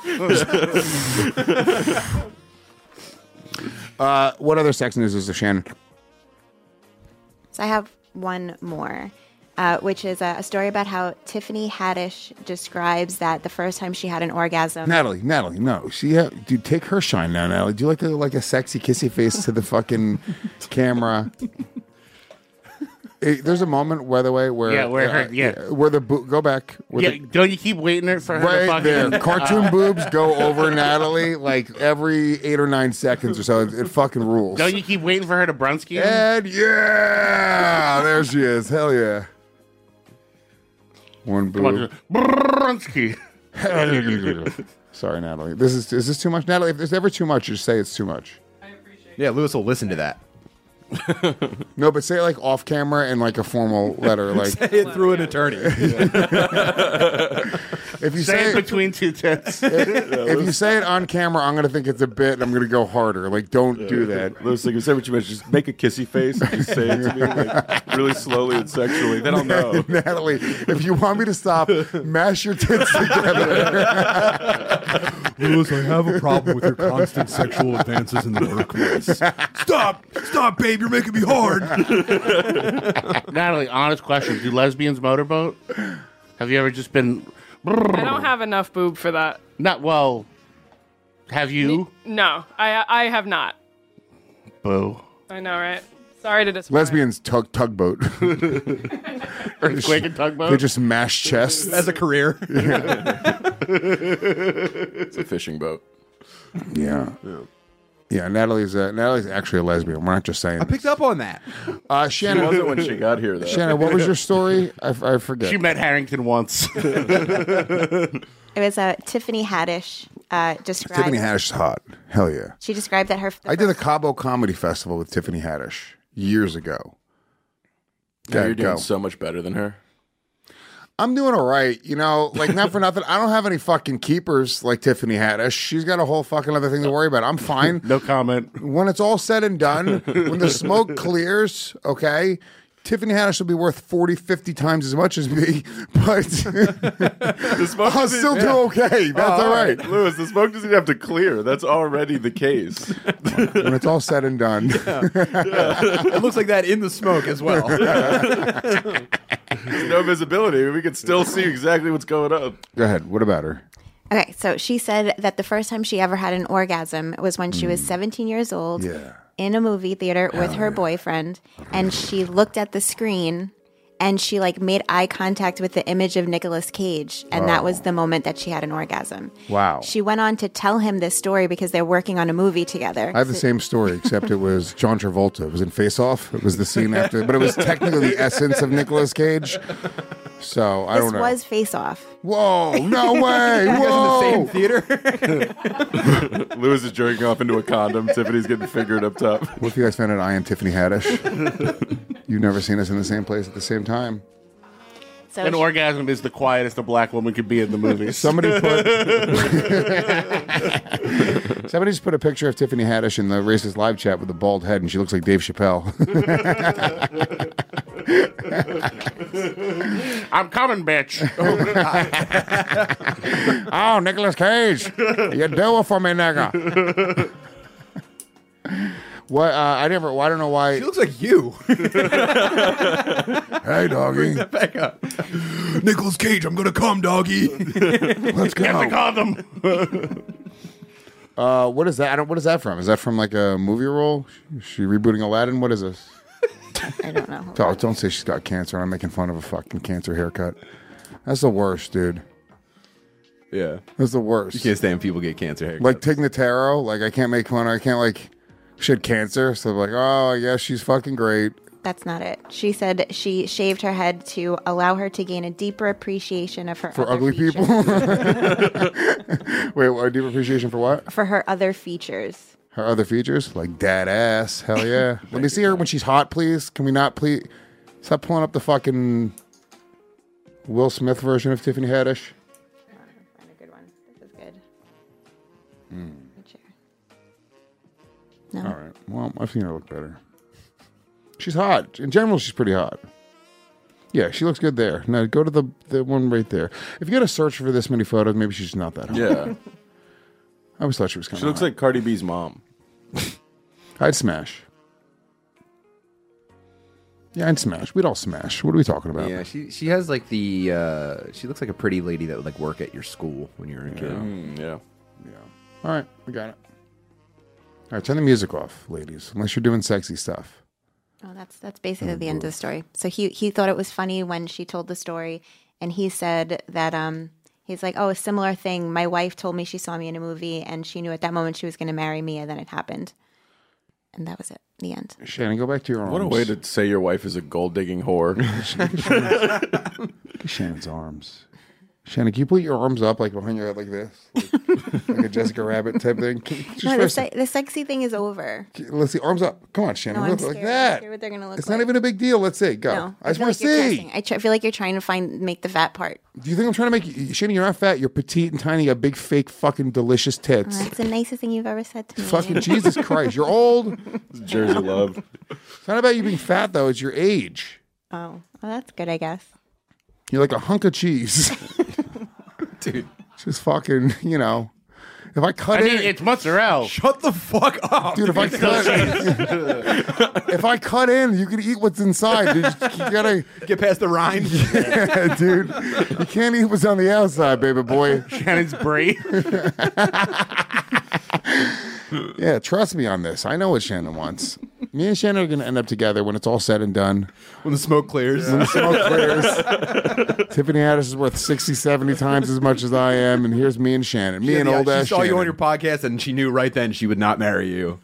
Uh, what other sex news is there, Shannon? So I have one more, uh, which is a, a story about how Tiffany Haddish describes that the first time she had an orgasm. Natalie, Natalie, no. She, ha- dude, take her shine now, Natalie. Do you like to like a sexy kissy face to the fucking camera? Hey, there's a moment, by the way, where Yeah, where her- uh, yeah. where the bo- go back, where Yeah, the, don't you keep waiting for her to right fucking... there, cartoon boobs go over Natalie like every eight or nine seconds or so. It, it fucking rules. Don't you keep waiting for her to Brunsky him? And yeah, there she is. Hell yeah. One Come on, boob. just- Brunsky. Sorry, Natalie. This is is this too much, Natalie? If there's ever too much, just say it's too much. Yeah, Lewis will listen to that. No, but say it like off camera in like a formal letter. Like Say it through an attorney. if you Say say it between two tits. if you say it on camera, I'm gonna think it's a bit. And I'm gonna go harder. Like, don't do that. Looks like you say what you meant. Just make a kissy face and just say it to me like really slowly and sexually. They don't know. Natalie, if you want me to stop, mash your tits together. Lewis, I have a problem with your constant sexual advances in the workplace. Stop! Stop, babe! You're making me hard. Natalie, honest question. Do lesbians motorboat? Have you ever just been... I don't have enough boob for that. Not, well... Have you? No, I I have not. Boo. I know, right? Sorry to disappoint. Lesbians tug tugboat. Earthquake and tugboat? They just mash chests As a career. It's a fishing boat. Yeah. yeah. Yeah, Natalie's uh, Natalie's actually a lesbian. We're not just saying. I picked up on that. Uh, She Shannon, wasn't when she got here, though. Shannon, what was your story? I, I forget. She met Harrington once. It was uh, Tiffany Haddish uh, described. Tiffany Haddish is hot. Hell yeah. She described that her. the I did the first- Cabo Comedy Festival with Tiffany Haddish years ago. Yeah, Okay, you're doing go. so much better than her. I'm doing all right. You know, like, not for nothing. I don't have any fucking keepers like Tiffany Haddish. She's got a whole fucking other thing to worry about. I'm fine. No comment. When it's all said and done, when the smoke clears, okay, Tiffany Haddish will be worth forty, fifty times as much as me, but The smoke I'll doesn't- still do okay. That's all right. Lewis, the smoke doesn't have to clear. That's already the case. When it's all said and done. It looks like that in the smoke as well. There's no visibility. We can still see exactly what's going on. Go ahead. What about her? Okay, so she said that the first time she ever had an orgasm was when she was seventeen years old Yeah. in a movie theater with her boyfriend, and she looked at the screen and she like made eye contact with the image of Nicolas Cage, and that was the moment that she had an orgasm. Wow. She went on to tell him this story because they're working on a movie together. I have the same story, except it was John Travolta. It was in Face Off. It was the scene after, but it was technically the essence of Nicolas Cage. So I This don't know. was Face Off. Whoa! No way! You guys in the Whoa! same theater? Lewis is jerking off into a condom. Tiffany's getting fingered up top. What if you guys found out I am Tiffany Haddish? You've never seen us in the same place at the same time. So An she- orgasm is the quietest a black woman could be in the movies. Somebody put somebody just put a picture of Tiffany Haddish in the racist live chat with a bald head, and she looks like Dave Chappelle. I'm coming, bitch. Oh, Nicolas Cage, you do it for me, nigga. What? Uh, I never. Well, I don't know why. She looks like you. Hey, doggy. Back up. Nicolas Cage, I'm gonna come, doggy. Let's go. Get the condom. Uh, what is that? I don't. What is that from? Is that from like a movie role? Is she rebooting Aladdin? What is this? I don't know. Oh, don't say she's got cancer. I'm making fun of a fucking cancer haircut. That's the worst, dude. Yeah. That's the worst. You can't stand people get cancer haircuts. Like Tig Notaro. Like I can't make fun of. I can't like. She had cancer, so like, oh, I guess she's fucking great. That's not it. She said she shaved her head to allow her to gain a deeper appreciation of her For other ugly features. people? Wait, what, a deep appreciation for what? For her other features. Her other features? Like dad ass. Hell yeah. Let me see her when she's hot, please. Can we not please? Stop pulling up the fucking Will Smith version of Tiffany Haddish. Find a good one. This is good. Mm. Picture. No. All right. Well, I've seen her look better. She's hot. In general, she's pretty hot. Yeah, she looks good there. Now, go to the, the one right there. If you got to search for this many photos, maybe she's not that hot. Yeah. I always thought she was kind She of looks like Cardi B's mom. I'd smash. Yeah, I'd smash. We'd all smash. What are we talking about? Yeah, she she has like the uh, she looks like a pretty lady that would like work at your school when you were a kid. Mm, yeah. Yeah. All right, we got it. All right, turn the music off, ladies, unless you're doing sexy stuff. Oh, that's that's basically the end of the story. So he he thought it was funny when she told the story, and he said that um he's like, oh, a similar thing. My wife told me she saw me in a movie, and she knew at that moment she was going to marry me, and then it happened, and that was it. The end. Shannon, go back to your arms. What a way to say your wife is a gold digging whore. Look at Shannon's arms. Shannon, can you put your arms up like behind your head like this? Like, like a Jessica Rabbit type thing? Can- Just No, for the, a sec- se- the sexy thing is over. Let's see, arms up. Come on, Shannon. No, I'm look scared. like I'm that. scared what they're gonna look It's like. not even a big deal. Let's see. Go. No, I just feel want to like you're see. testing. I, tr- I feel like you're trying to find make the fat part. Do you think I'm trying to make you, Shannon, you're not fat. You're petite and tiny. You got big, fake, fucking delicious Oh, tits. that's the nicest thing you've ever said to me. Fucking Jesus Christ. You're old. Jersey love. It's not about you being fat, though. It's your age. Oh, well, that's good, I guess. You're like a hunk of cheese. Dude. Just fucking, you know. If I cut I in. mean, it's mozzarella. Shut the fuck up, Dude, if I cut, if I cut in, you can eat what's inside. Dude. You gotta get past the rind. Yeah, dude. You can't eat what's on the outside, baby boy. Shannon's brie. Yeah, trust me on this. I know what Shannon wants. Me and Shannon are gonna end up together when it's all said and done. When the smoke clears. When the smoke clears. Tiffany Haddish is worth sixty, seventy times as much as I am, and here's me and Shannon. Me Yeah, and yeah, old she ass saw Shannon. you on your podcast, and she knew right then she would not marry you.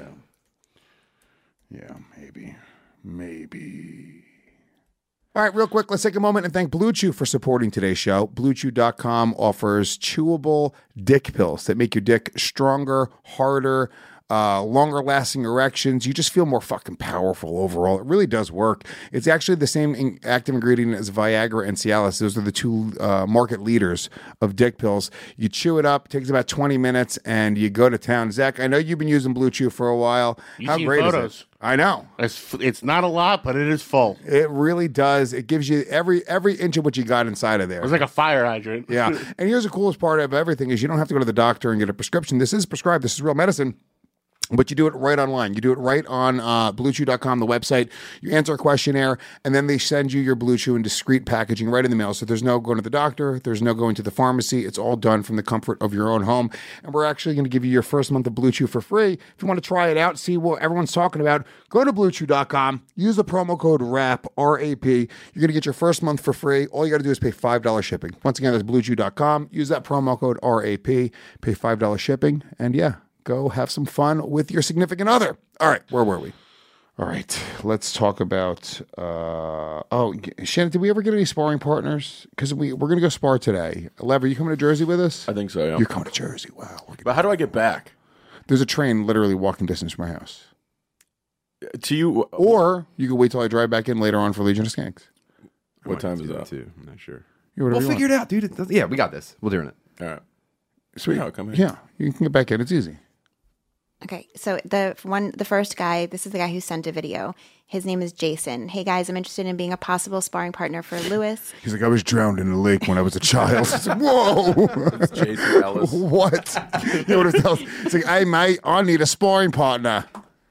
Yeah, maybe. Maybe. All right, real quick, let's take a moment and thank Blue Chew for supporting today's show. Blue Chew dot com offers chewable dick pills that make your dick stronger, harder, uh, longer lasting erections. You just feel more fucking powerful overall. It really does work. It's actually the same in- active ingredient as Viagra and Cialis. Those are the two uh, market leaders of dick pills. You chew it up, it takes about twenty minutes, and you go to town. Zach, I know you've been using Blue Chew for a while. You've How seen great photos. is it? I know. It's, it's not a lot, but it is full. It really does. It gives you every every inch of what you got inside of there. It's like a fire hydrant. Yeah. And here's the coolest part of everything is you don't have to go to the doctor and get a prescription. This is prescribed. This is real medicine. But you do it right online. You do it right on uh, blue chew dot com, the website. You answer a questionnaire, and then they send you your Blue Chew in discreet packaging right in the mail. So there's no going to the doctor. There's no going to the pharmacy. It's all done from the comfort of your own home. And we're actually going to give you your first month of Blue Chew for free. If you want to try it out, see what everyone's talking about, go to blue chew dot com. Use the promo code R A P, R A P. You're going to get your first month for free. All you got to do is pay five dollars shipping. Once again, that's blue chew dot com. Use that promo code R A P. Pay five dollars shipping. And yeah. Go have some fun with your significant other. All right, where were we? All right, let's talk about. Uh, oh, Shannon, did we ever get any sparring partners? Because we we're gonna go spar today. Lev, are you coming to Jersey with us? I think so. Yeah. You're coming to Jersey. Wow. But how do I get back? There's a train literally walking distance from my house. To you, or you can wait till I drive back in later on for Legion of Skanks. What time is that? Too. I'm not sure. Yeah, we'll you figure want. it out, dude. It- Yeah, we got this. We'll do it. All right. Sweet. Yeah, come in. Yeah, you can get back in. It's easy. Okay, so the one, the first guy, this is the guy who sent a video. His name is Jason. Hey guys, I'm interested in being a possible sparring partner for Lewis. He's like, I was drowned in a lake when I was a child. It's like, whoa. It's Jason Ellis. What? You know what it tells? It's like, hey mate, I need a sparring partner.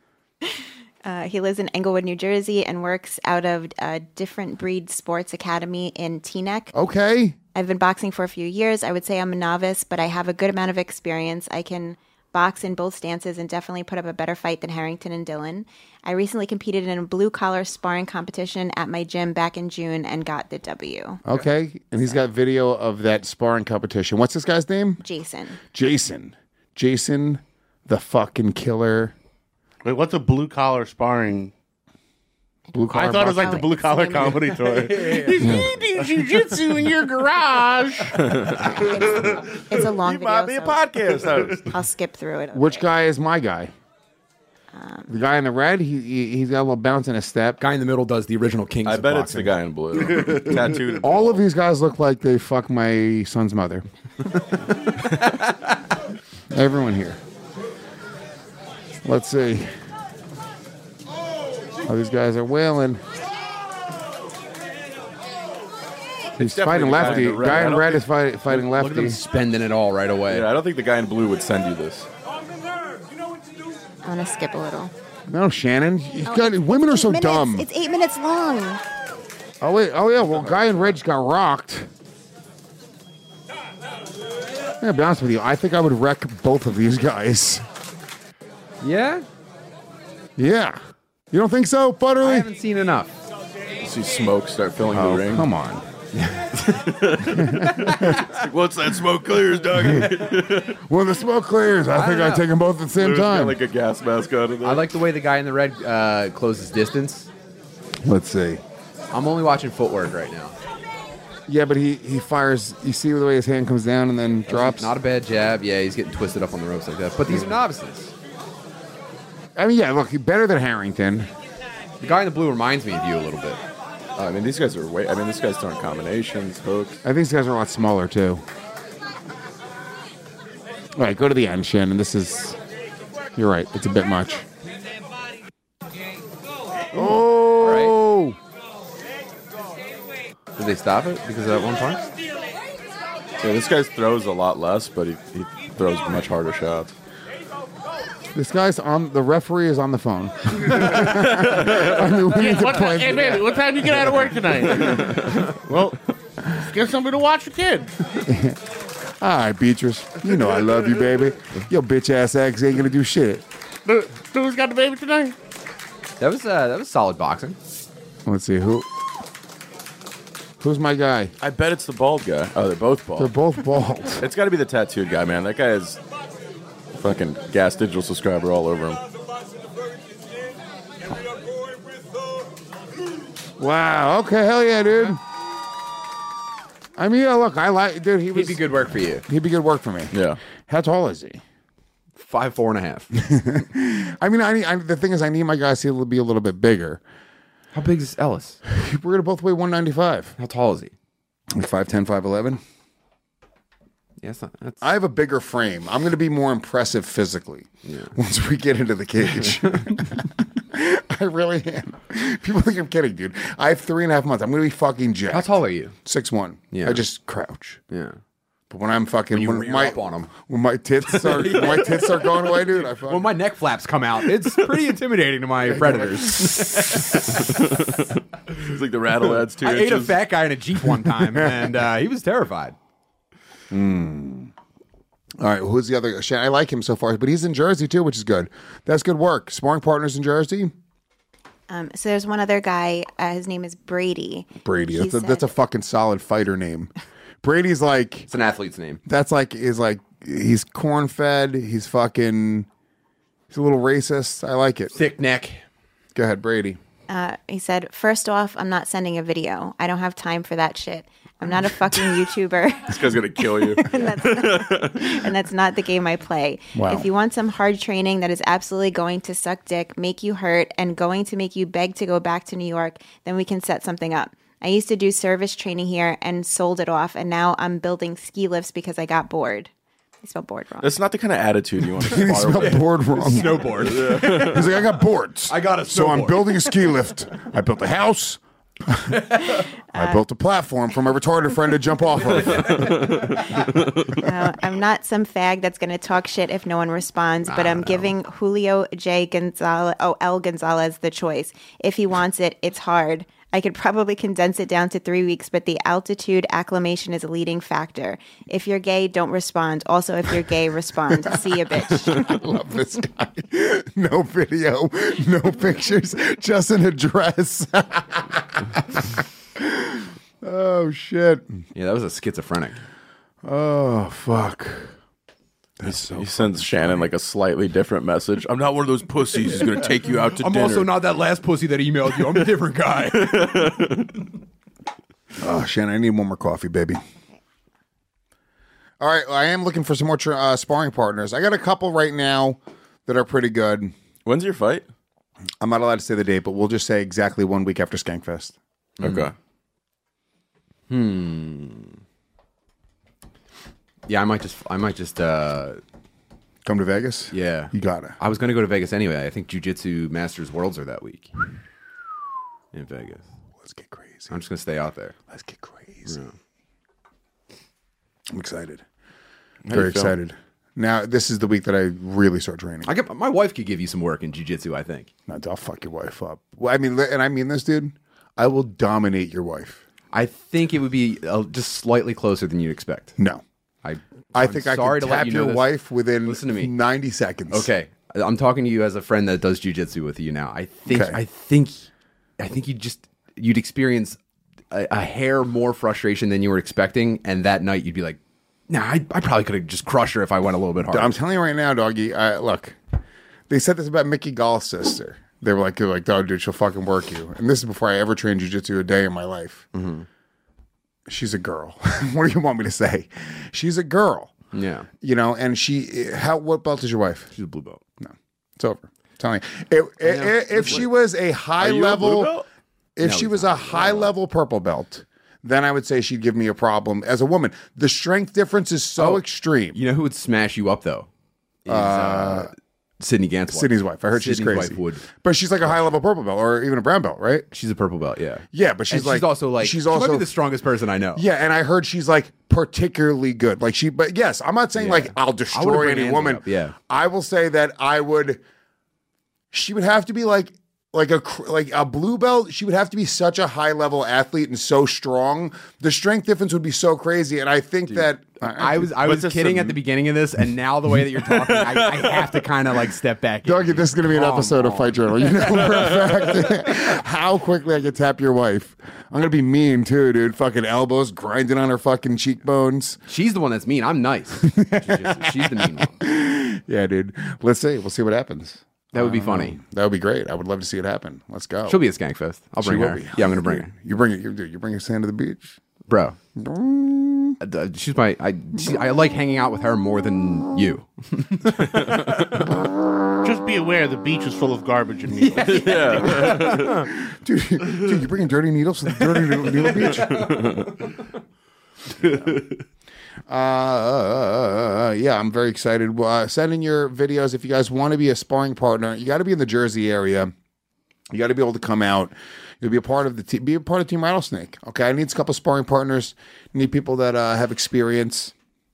Uh, he lives in Englewood, New Jersey, and works out of a Different Breed Sports Academy in Teaneck. Okay. I've been boxing for a few years. I would say I'm a novice, but I have a good amount of experience. I can box in both stances and definitely put up a better fight than Harrington and Dillon. I recently competed in a blue-collar sparring competition at my gym back in June and got the W. Okay. And he's got video of that sparring competition. What's this guy's name? Jason. Jason. Jason, the fucking killer. Wait, what's a blue collar sparring? Blue collar. I thought it was like Oh, the blue collar comedy tour. You do jujitsu in your garage. It's, it's a long You video. might be a so podcast host. I'll skip through it. Which guy is my guy? Um, The guy in the red, he, he, he's got a little bounce in his step. Guy in the middle does the original Kings I of bet it's the boxing. guy in blue. Tattooed. All of these guys look like they fuck my son's mother. Everyone here. Let's see. Oh, these guys are wailing. He's fighting definitely the guy lefty. in the red. Guy I in don't red think- is fight, fighting Look at them lefty. spending it all right away. Yeah, I don't think the guy in blue would send you this. I'm going to skip a little. No, Shannon. You Oh, got, women are Eight so minutes. dumb. It's eight minutes long. Oh wait. Oh yeah. Well, guy in red just got rocked. I'm gonna be honest with you. I think I would wreck both of these guys. Yeah? Yeah. You don't think so, I Butterly? haven't seen enough. You see smoke start filling Oh, the ring. come on. Once that smoke clears, Doug. When the smoke clears, I, I think don't I know. take them both at the same There's got time. like a gas mask on in there. I like the way the guy in the red uh, closes distance. Let's see. I'm only watching footwork right now. Yeah, but he, he fires. You see the way his hand comes down and then drops? Not a bad jab. Yeah, he's getting twisted up on the ropes like that. But these are novices. I mean, yeah, look, better than Harrington. The guy in the blue reminds me of you a little bit. I mean, these guys are way. I mean, this guy's throwing combinations, hooks. I think these guys are a lot smaller, too. All right, go to the end, Shannon. This is. You're right. It's a bit much. Oh! Did they stop it because of that one punch? Yeah, this guy throws a lot less, but he, he throws much harder shots. This guy's on. The referee is on the phone. I mean, we need to What play. time, hey, baby, what time you get out of work tonight? Well, let's get somebody to watch the kid. All right, Beatrice. You know I love you, baby. Your bitch ass ex ain't gonna do shit. Who's got the baby tonight? That was uh, that was solid boxing. Let's see who. Who's my guy? I bet it's the bald guy. Oh, they're both bald. They're both bald. It's got to be the tattooed guy, man. That guy is fucking Gas Digital subscriber all over him. Wow. Okay. Hell yeah, dude. I mean, yeah, look, I like, dude. He was. He'd be good work for you. He'd be good work for me. Yeah. How tall is he? Five, four and a half. I mean, I, need, I the thing is, I need my guys to be a little bit bigger. How big is Ellis? We're gonna both weigh one ninety-five. How tall is he? Like five ten, five eleven. Yeah, that's not, that's, I have a bigger frame. I'm gonna be more impressive physically once we get into the cage. I really am. People think I'm kidding, dude. I have three and a half months. I'm gonna be fucking jacked. how tall are you? Six one. Yeah. I just crouch. Yeah. But when I'm fucking When you when rear my up on 'em. when my tits are when my tits are going away, dude. I fucking, When my neck flaps come out, it's pretty intimidating to my predators. It's like the rattle adds two I ate a inches. fat guy in a Jeep one time, and uh, he was terrified. Mm. All right, who's the other? I like him so far, but he's in Jersey too, which is good. That's good work. Sparring partners in Jersey. Um, so there's one other guy. Uh, his name is Brady. Brady. He That's a, said- that's a fucking solid fighter name. Brady's like It's an athlete's name. that's like is like he's corn fed. He's fucking. He's a little racist. I like it. Thick neck. Go ahead, Brady. Uh, he said, first off, I'm not sending a video. I don't have time for that shit. I'm not a fucking YouTuber. This guy's gonna kill you. and, that's not, and that's not the game I play. Wow. If you want some hard training that is absolutely going to suck dick, make you hurt, and going to make you beg to go back to New York, then we can set something up. I used to do service training here and sold it off, and now I'm building ski lifts because I got bored. I spelled bored wrong. That's not the kind of attitude you want to He spar spelled with. board wrong. Snowboard. He's like, I got boards. I got a So I'm snowboard. building a ski lift. I built a house. I built a platform for my retarded friend to jump off of. Uh, I'm not some fag that's going to talk shit if no one responds, but I'm giving Julio J. Gonzalez, oh, L. Gonzalez the choice. If he wants it, it's hard. I could probably condense it down to three weeks, but the altitude acclimation is a leading factor. If you're gay, don't respond. Also, if you're gay, respond. See ya, bitch. I love this guy. No video, no pictures, just an address. Oh, shit. Yeah, that was a schizophrenic. Oh, fuck. He, he sends Shannon like a slightly different message. I'm not one of those pussies who's gonna take you out to I'm dinner. also not that last pussy that emailed you. I'm a different guy. Oh, Shannon, I need one more coffee, baby. All right, I am looking for some more tra- uh, sparring partners. I got a couple right now that are pretty good. When's your fight? I'm not allowed to say the date, but we'll just say exactly one week after Skankfest. Okay. Hmm. Yeah, I might just, I might just, uh, Come to Vegas? yeah. You gotta. I was going to go to Vegas anyway. I think Jiu-Jitsu Masters Worlds are that week in Vegas. Let's get crazy. I'm just going to stay out there. Let's get crazy. I'm excited. How Very you feel? excited. Now, this is the week that I really start training. I get, my wife could give you some work in Jiu-Jitsu, I think. No, I'll fuck your wife up. Well, I mean, and I mean this, dude. I will dominate your wife. I think it would be uh, just slightly closer than you'd expect. No. I, I I'm think I sorry could to let tap you know your this. wife within Listen to me. ninety seconds. Okay, I'm talking to you as a friend that does jujitsu with you now. I think, Okay. I think, I think you just you'd experience a, a hair more frustration than you were expecting, and that night you'd be like, "Nah, I, I probably could have just crushed her if I went a little bit harder." I'm telling you right now, doggy. I, look, they said this about Mickey Gall's sister. They were like, they're like, "Oh, dude, she'll fucking work you." And this is before I ever trained jiu-jitsu a day in my life. Mm-hmm. She's a girl. What do you want me to say? She's a girl. Yeah, You know, and she. How? What belt is your wife? she's a blue belt. No, it's over. I'm telling you, if, if, if she was a high Are you a blue level, belt? if No, she he's was not. a high level purple belt, then I would say she'd give me a problem as a woman. The strength difference is so Oh, extreme. You know who would smash you up though? Is, uh, Sydney Gant's wife. Sydney's wife. I heard Sydney's she's crazy. wife would. But she's like a high level purple belt or even a brown belt, right? She's a purple belt. Yeah. Yeah, but she's And like she's also like she's she might also be the strongest person I know. yeah, and I heard she's like particularly good. Like she, but yes, I'm not saying Yeah. like I'll I would've destroy bring any Angela woman. up, yeah. I will say that I would. She would have to be like like a cr- like a blue belt. She would have to be such a high level athlete and so strong. The strength difference would be so crazy, and I think that I was I But was this kidding is- at the beginning of this, and now the way that you're talking, I, I have to kind of like step back. Doggy, this is going to be an Come episode of on. Fight Journal. You know for a fact how quickly I can tap your wife. I'm going to be mean too, dude. Fucking elbows grinding on her fucking cheekbones. She's the one that's mean. I'm nice. Jiu-jitsu. She's the mean one. Yeah, dude. Let's see. We'll see what happens. That would be funny. That would be great. I would love to see it happen. Let's go. She'll be at Skankfest. I'll She bring will her. be. Yeah, I'm gonna bring her, You bring it. You do. You bring your sand to the beach, bro. Uh, She's my. I. She, I like hanging out with her more than you. Just be aware the beach is full of garbage and needles. dude. Dude, you bringing dirty needles to the dirty needle, needle beach? Uh, yeah, I'm very excited. Uh, send in your videos if you guys want to be a sparring partner. You got to be in the Jersey area. You got to be able to come out. You'll be a part of the team. Be a part of Team Rattlesnake. Okay, I need a couple sparring partners. I need people that uh, have experience.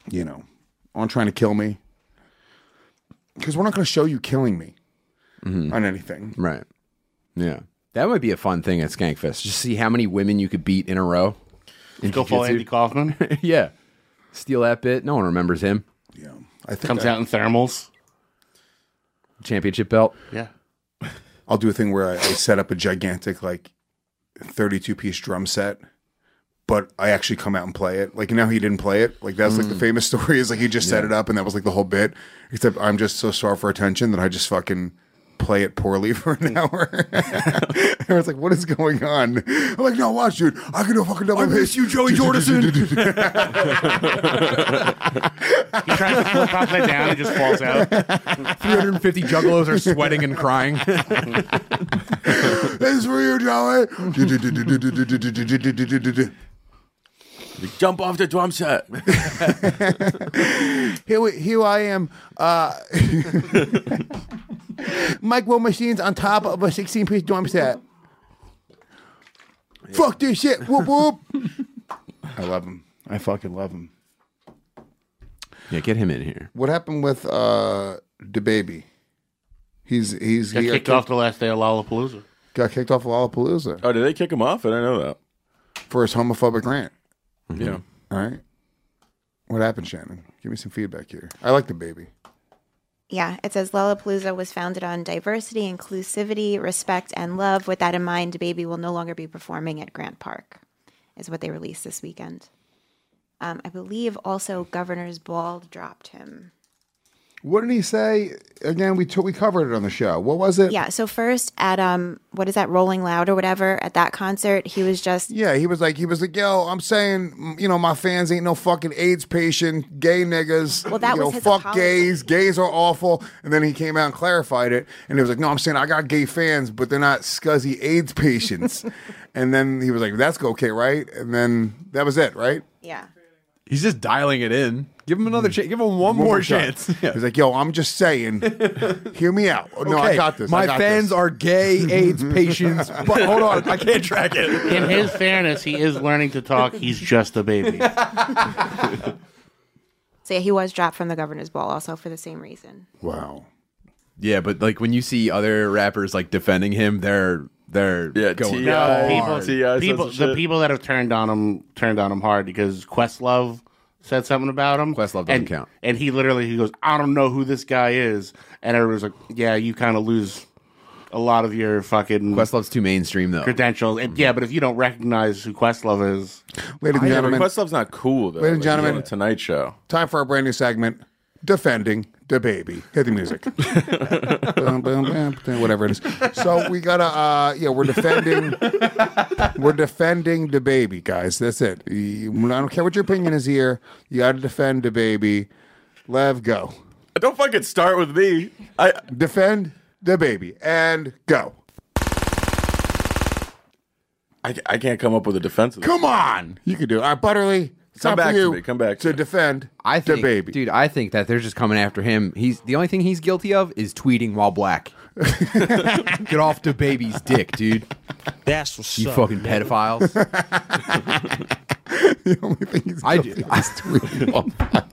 you know, on trying to kill me. Because we're not going to show you killing me Mm-hmm. on anything. Right. Yeah. That might be a fun thing at Skankfest. Just see how many women you could beat in a row. In Go full jiu-jitsu. Andy Kaufman. Yeah. Steal that bit. No one remembers him. Yeah. I think Comes I, out in thermals. Championship belt. Yeah. I'll do a thing where I, I set up a gigantic, like, thirty-two piece drum set, but I actually come out and play it. Like, you know, he didn't play it. Like, that's like the famous story is like he just set it up and that was like the whole bit. Except I'm just so starved for attention that I just fucking play it poorly for an hour. And I was like, what is going on? I'm like, no, watch, dude. I can do a fucking double. I miss you, Joey Jordison. He tries to flip upside down and just falls out. three hundred fifty juggalos are sweating and crying. This is for you, Joey. Jump off the drum set. Here, we, here I am. Uh, micro machines on top of a sixteen piece drum set. Yeah. Fuck this shit. Whoop whoop. I love him. I fucking love him. Yeah, get him in here. What happened with uh, DaBaby? He's he's Got he kicked off the last day of Lollapalooza. Got kicked off of Lollapalooza. Oh, did they kick him off? I didn't know that. For his homophobic rant. Mm-hmm. Yeah. All right. What happened, Shannon? Give me some feedback here. I like DaBaby. Yeah, it says Lollapalooza was founded on diversity, inclusivity, respect, and love. With that in mind, DaBaby will no longer be performing at Grant Park, is what they released this weekend. Um, I believe also Governor's Ball dropped him. What did he say? Again, we t- we covered it on the show. What was it? Yeah, so first at, um, what is that, Rolling Loud or whatever, at that concert, he was just... Yeah, he was like, he was like, yo, I'm saying, you know, my fans ain't no fucking AIDS patient, gay niggas. Well, that you was know, his fuck apology. gays. Gays are awful. And then he came out and clarified it. And he was like, no, I'm saying I got gay fans, but they're not scuzzy AIDS patients. And then he was like, that's okay, right? And then that was it, right? Yeah. He's just dialing it in. Give him another chance. Give him one, one more, more chance. Yeah. He's like, yo, I'm just saying, hear me out. Oh, no, okay, I got this. My I got fans this. are gay AIDS patients. But hold on, I can't track it. In his fairness, he is learning to talk. He's just a baby. So yeah, he was dropped from the Governor's Ball also for the same reason. Wow. Yeah, but like when you see other rappers like defending him, they're they're yeah, going T I, people, T I people, the people that have turned on him turned on him hard because Questlove said something about him. Questlove doesn't and, count. And he literally he goes, I don't know who this guy is, and everyone's like, yeah, you kind of lose a lot of your fucking Questlove's too mainstream though. credentials. And, yeah, but if you don't recognize who Questlove is, Ladies and Yeah, gentlemen, Questlove's not cool though. Ladies and Like, he's gentlemen, on the Tonight Show. time for our brand new segment, Defending DaBaby. Hit the music. boom, boom, boom, whatever it is. So we gotta, uh, yeah, we're defending, we're defending DaBaby, guys. That's it. You, I don't care what your opinion is here. You gotta defend DaBaby. Lev, go. Don't fucking start with me. I defend DaBaby and go. I, I can't come up with a defense. Of this. Come on, you can do it. All right, Butterly. It's Come time back for you to me. Come back to to me. defend I think, DaBaby. dude, I think that they're just coming after him. He's the only thing he's guilty of is tweeting while black. Get off DaBaby's dick, dude. That's what's You up. fucking pedophiles. The only thing he's I guilty do. of is tweeting while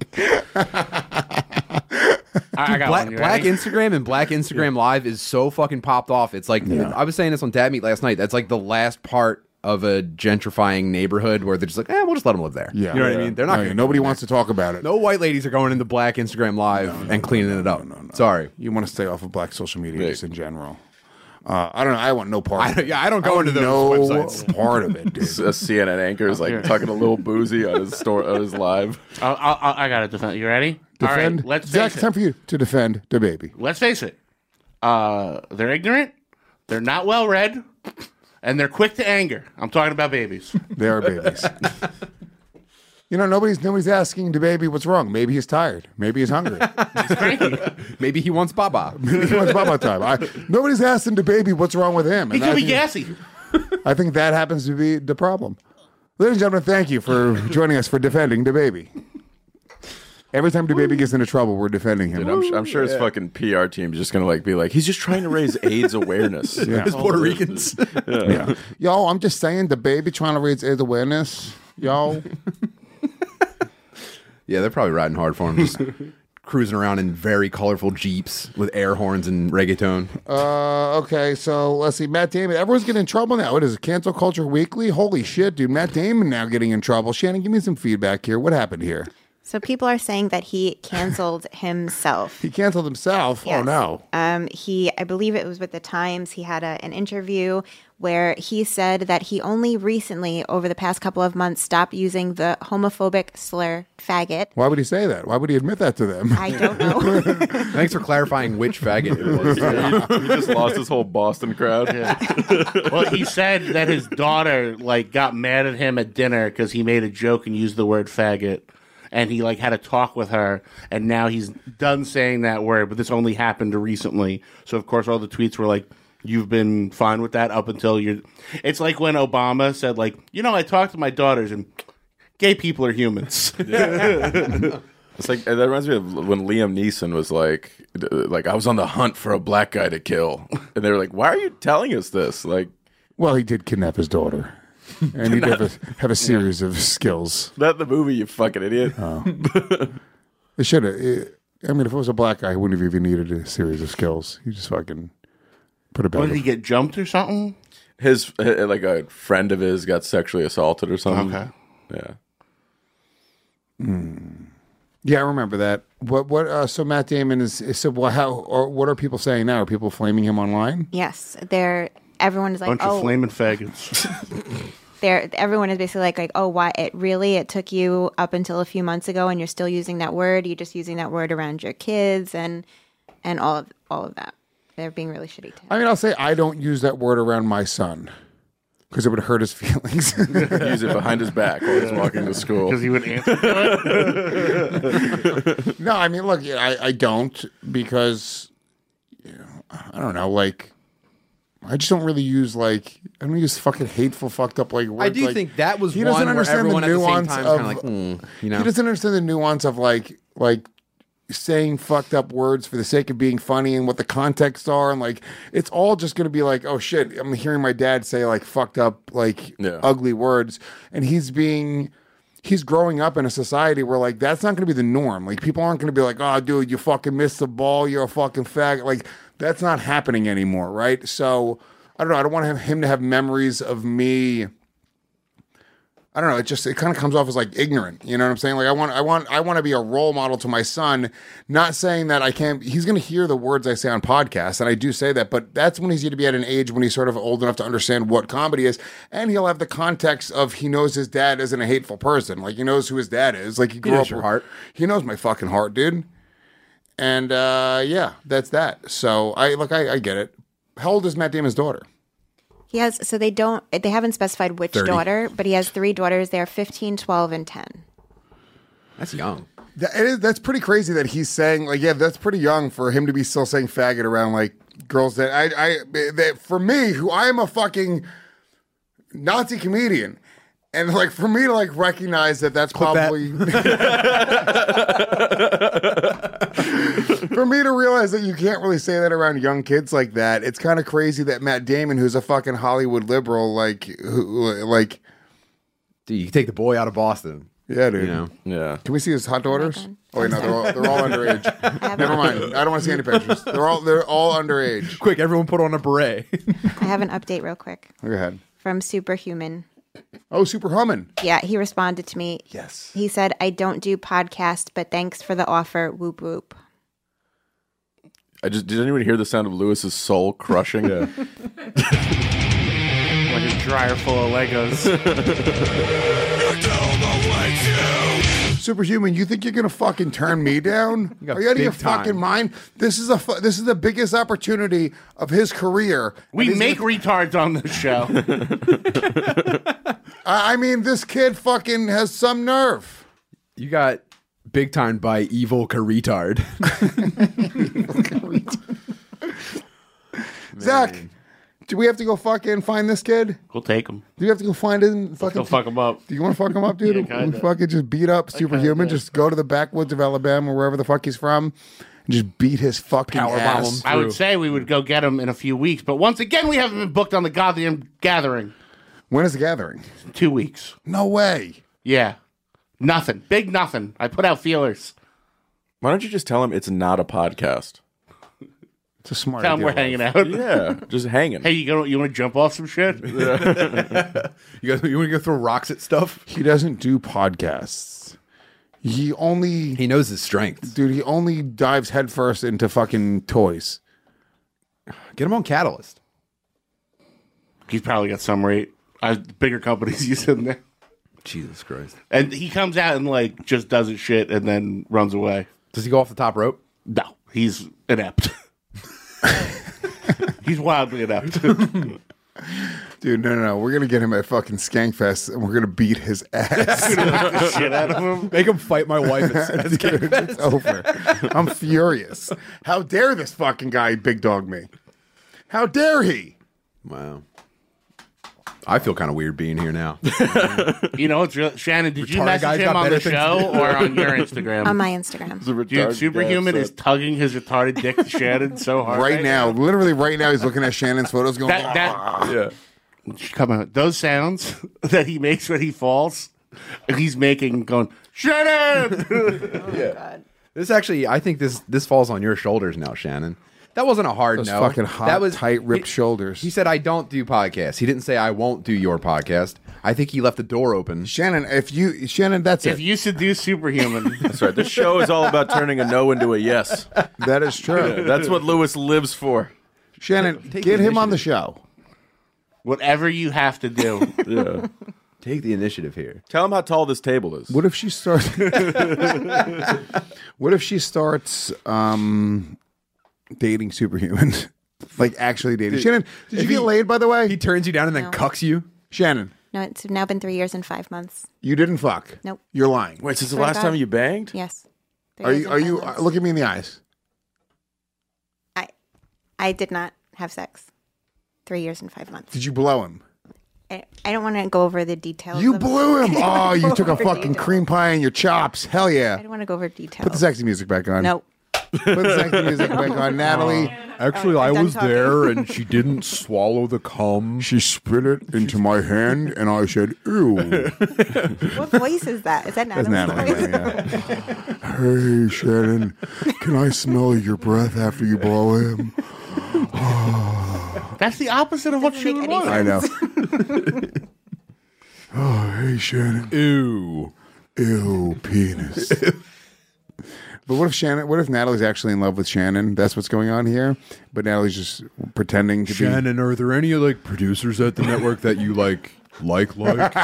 I, I got Black, one. You black ready? Instagram and Black Instagram Live is so fucking popped off. It's like I was saying this on Dad Meet last night. That's like the last part of a gentrifying neighborhood where they're just like, eh, we'll just let them live there. Yeah, you know what yeah. I mean? They're not. No, gonna nobody go wants there. to talk about it. No white ladies are going into Black Instagram Live No, no, and cleaning no, it up. no, no, no. Sorry. You want to stay off of black social media Right. just in general. Uh, I don't know. I want no part I of don't, it. yeah, I don't go I into want those no websites. part of it, dude. A C N N anchor is like talking a little boozy on his store, on his live. I'll, I'll, I got it. Defend. You ready? Defend. All right, let's Zach, face it's it. time for you to defend DaBaby. Let's face it. Uh, they're ignorant. They're not well read, and they're quick to anger. I'm talking about babies. They are babies. You know, nobody's nobody's asking DaBaby what's wrong. Maybe he's tired. Maybe he's hungry. He's cranky. Maybe he wants Baba. Maybe he wants Baba time. I, nobody's asking DaBaby what's wrong with him. He And could I be think- gassy. I think that happens to be the problem. Ladies and gentlemen, thank you for joining us for defending DaBaby. Every time DaBaby gets into trouble, we're defending him. Dude, I'm, I'm sure his fucking P R team is just gonna like be like, he's just trying to raise AIDS awareness. Yeah. It's Puerto Ricans. Yeah. Yo, I'm just saying, DaBaby trying to raise AIDS awareness. Yo. Yeah, they're probably riding hard for him. Just cruising around in very colorful Jeeps with air horns and reggaeton. Uh, okay, so let's see. Matt Damon. Everyone's getting in trouble now. What is it? Cancel Culture Weekly? Holy shit, dude. Matt Damon now getting in trouble. Shannon, give me some feedback here. What happened here? So people are saying that he canceled himself. He canceled himself? Yes. Oh, no. Um, he, I believe it was with the Times. He had a, an interview where he said that he only recently, over the past couple of months, stopped using the homophobic slur faggot. Why would he say that? Why would he admit that to them? I don't know. Thanks for clarifying which faggot it was. he, he just lost his whole Boston crowd. Yeah. Well, he said that his daughter like got mad at him at dinner because he made a joke and used the word faggot. And he like had a talk with her, and now he's done saying that word. But this only happened recently, so of course all the tweets were like, "You've been fine with that up until you're." It's like when Obama said, "Like, you know, I talked to my daughters, and gay people are humans." It's like that reminds me of when Liam Neeson was like, "Like I was on the hunt for a black guy to kill," and they were like, "Why are you telling us this?" Like, well, he did kidnap his daughter. And he'd have a, have a series of skills. Not the movie, you fucking idiot. Oh. It should have. I mean, if it was a black guy, he wouldn't have even needed a series of skills. He just fucking put a belt. What, did he get jumped or something? His like a friend of his got sexually assaulted or something. Okay. Yeah. Mm. Yeah, I remember that. What? What? Uh, so Matt Damon is. is so well, how? Or what are people saying now? Are people flaming him online? Yes, they're. Everyone is like, bunch oh, of flaming faggots. They're, everyone is basically like, like, oh, why? It really? It took you up until a few months ago, and you're still using that word. You're just using that word around your kids, and and all of all of that. They're being really shitty too. I mean, I'll say I don't use that word around my son because it would hurt his feelings. Use it behind his back while he's walking to school because he would answer to it. No, I mean, look, I, I don't because you know, I don't know, like. I just don't really use like I don't use fucking hateful, fucked up like words. I do like, think that was he one doesn't where understand everyone the at the same nuance time of kind of like, mm, you know, he doesn't understand the nuance of like like saying fucked up words for the sake of being funny and what the contexts are and like it's all just going to be like oh shit I'm hearing my dad say like fucked up like yeah. ugly words and he's being. He's growing up in a society where, like, that's not going to be the norm. Like, people aren't going to be like, oh, dude, you fucking missed the ball. You're a fucking faggot. Like, that's not happening anymore, right? So, I don't know. I don't want him to have memories of me. I don't know. It just, it kind of comes off as, like, ignorant. You know what I'm saying? Like, I want, I want, I want to be a role model to my son, not saying that I can't, he's going to hear the words I say on podcasts, and I do say that, but that's when he's going to be at an age when he's sort of old enough to understand what comedy is, and he'll have the context of he knows his dad isn't a hateful person. Like, he knows who his dad is. Like, he grew he knows up your with, heart. He knows my fucking heart, dude. And, uh, yeah, that's that. So, I, look, I, I get it. How old is Matt Damon's daughter? He has, so they don't, they haven't specified which thirty daughter, but he has three daughters. They're fifteen, twelve, and ten. That's young. That, it is, that's pretty crazy that he's saying, like, yeah, that's pretty young for him to be still saying faggot around, like, girls that I, I, that for me, who I am a fucking Nazi comedian. And, like, for me to, like, recognize that that's Clip probably... For me to realize that you can't really say that around young kids like that, it's kind of crazy that Matt Damon, who's a fucking Hollywood liberal, like, who, like... Dude, you can take the boy out of Boston. Yeah, dude. You know? Yeah. Can we see his hot daughters? Oh, wait, no, they're all, they're all underage. Never mind. I don't want to see any pictures. They're all, they're all underage. Quick, everyone put on a beret. I have an update real quick. Go ahead. From Superhuman. Oh, Super Hummin'. Yeah, he responded to me. Yes. He said, I don't do podcasts, but thanks for the offer. Whoop, whoop. I just did anyone hear the sound of Lewis's soul crushing? Like a dryer full of Legos. Superhuman, you think you're gonna fucking turn me down? You got Are you out of your big time. fucking mind? This is a fu- this is the biggest opportunity of his career. We And he's make gonna- retards on this show. I I mean, this kid fucking has some nerve. You got big time by evil retard. Zach, do we have to go fucking find this kid? We'll take him. Do you have to go find him? Let's Fucking go fuck him up. Do you want to fuck him up, dude? Yeah, we kinda. fucking just beat up Superhuman. kinda. Just go to the backwoods of Alabama or wherever the fuck he's from, and just beat his fucking Powerbomb ass. him. I would say we would go get him in a few weeks, but once again, we haven't been booked on the goddamn gathering. When is the gathering? Two weeks. No way. Yeah. Nothing. Big nothing. I put out feelers. Why don't you just tell him it's not a podcast? It's a smart Tell him idea. we're hanging out. Yeah, just hanging. Hey, you go, you want to jump off some shit? You guys, you want to go throw rocks at stuff? He doesn't do podcasts. He only He knows his strengths. dude. He only dives headfirst into fucking toys. Get him on Catalyst. He's probably got some rate. Uh, bigger companies use him there. Jesus Christ. And he comes out and like just does his shit and then runs away. Does he go off the top rope? No, he's inept. He's wildly inept. Dude, no, no, no. We're gonna get him at fucking Skankfest, and we're gonna beat his ass. the shit out of him. Make him fight my wife. At Dude, it's over. I'm furious. How dare this fucking guy big dog me? How dare he? Wow. I feel kind of weird being here now. You know, it's real. Shannon, did you Retarded message guys him got on the better things show to do. or on your Instagram? On my Instagram. Dude, Superhuman is tugging his retarded dick to Shannon so hard. Right now, literally right now, he's looking at Shannon's photos, going, That, that, "Ah." Yeah. Come on. Those sounds that he makes when he falls, he's making going, Shannon! Yeah. This actually, I think this this falls on your shoulders now, Shannon. That wasn't a hard Those no. fucking hot, that was tight, ripped he, shoulders. He said, "I don't do podcasts." He didn't say, "I won't do your podcast." I think he left the door open. Shannon, if you, Shannon, that's If it. you seduce Superhuman. That's right. This show is all about turning a no into a yes. That is true. Yeah, that's what Lewis lives for. Shannon, Take get the him on the initiative. show. Whatever you have to do. Yeah. Take the initiative here. Tell him how tall this table is. What if she starts? What if she starts um, dating Superhuman? Like actually dating. Shannon, did you if get he- laid, by the way? He turns you down and then No. cucks you. Shannon, No, it's now been three years and five months. you didn't fuck. Nope. You're lying. Wait, since the Swear to last God. time you banged? Yes. Three Are years you? and Are five you? months. Uh, look at me in the eyes. I, I did not have sex. Three years and five months. Did you blow him? I, I don't want to go over the details. You of- blew him. I Oh, don't you wanna took go a over fucking details. cream pie in your chops. Hell I yeah. don't want to go over details. Put the sexy music back on. Nope. Put the sexy music back on. Natalie. Actually, I'm I done was talking. there, and she didn't swallow the cum. She spit it into my hand, and I said, "Ew." What voice is that? Is that That's Natalie's Natalie. voice? Yeah. Hey, Shannon, can I smell your breath after you blow him? That's the opposite of what Doesn't she make would any want. I know. Oh, hey, Shannon. Ew. Ew, penis. But what if Shannon? What if Natalie's actually in love with Shannon? That's what's going on here. But Natalie's just pretending to be. Shannon, are there any like producers at the network that you like, like, like,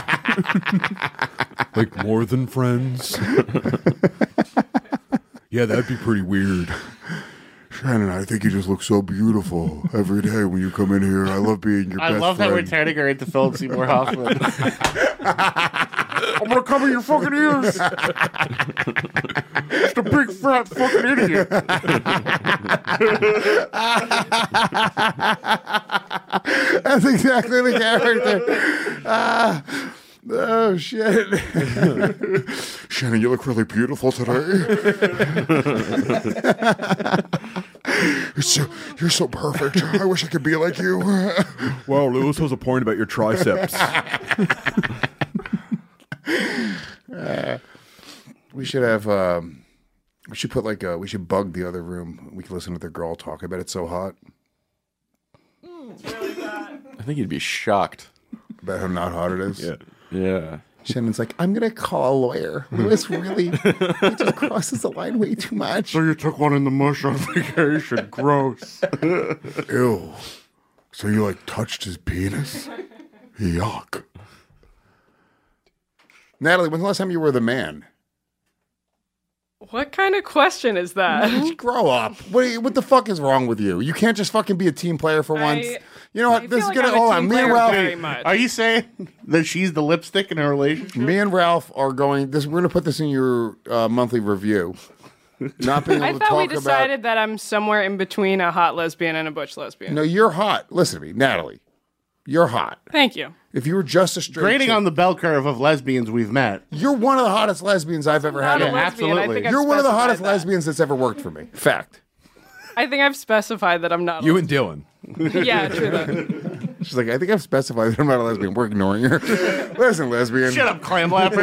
like more than friends? Yeah, that'd be pretty weird. Shannon, I think you just look so beautiful every day when you come in here. I love being your I best love that friend. we're turning her into Philip Seymour Hoffman. I'm gonna cover your fucking ears. Just a big fat fucking idiot. That's exactly the character. Ah, oh shit, Shannon, you look really beautiful today. You're so, you're so perfect. I wish I could be like you. Wow, Lewis has a point about your triceps. Uh, we should have. Um, we should put like a. We should bug the other room. We can listen to the girl talk. I bet it's so hot. I think you'd be shocked. About how not hot it is. Yeah. Yeah. Shannon's like, I'm gonna call a lawyer. Lewis really he just crosses the line way too much. So you took one in the mush on vacation. Gross. Ew. So you like touched his penis? Yuck. Natalie, when's the last time you were the man? What kind of question is that? Just grow up. What, do you- what the fuck is wrong with you? You can't just fucking be a team player for once. I- You know what? I This is feel like gonna. I'm a Hold on. team Me and player Ralph. very much. Are you saying that she's the lipstick in her relationship? Me and Ralph are going. This. We're gonna put this in your uh, monthly review. Not being I able to thought we talk about. decided that I'm somewhere in between a hot lesbian and a butch lesbian. No, you're hot. Listen to me, Natalie. You're hot. Thank you. If you were just a straight Grading chick- on the bell curve of lesbians we've met. You're one of the hottest lesbians I've ever had. Not a on- lesbian. I think I've You're one of the specified hottest that. lesbians that's ever worked for me. Fact. I think I've specified that I'm not. a You and Dylan. lesbian. Yeah, true that. She's like, I think I've specified that I'm not a lesbian. We're ignoring her. Listen, lesbian. Shut up, clam lapper.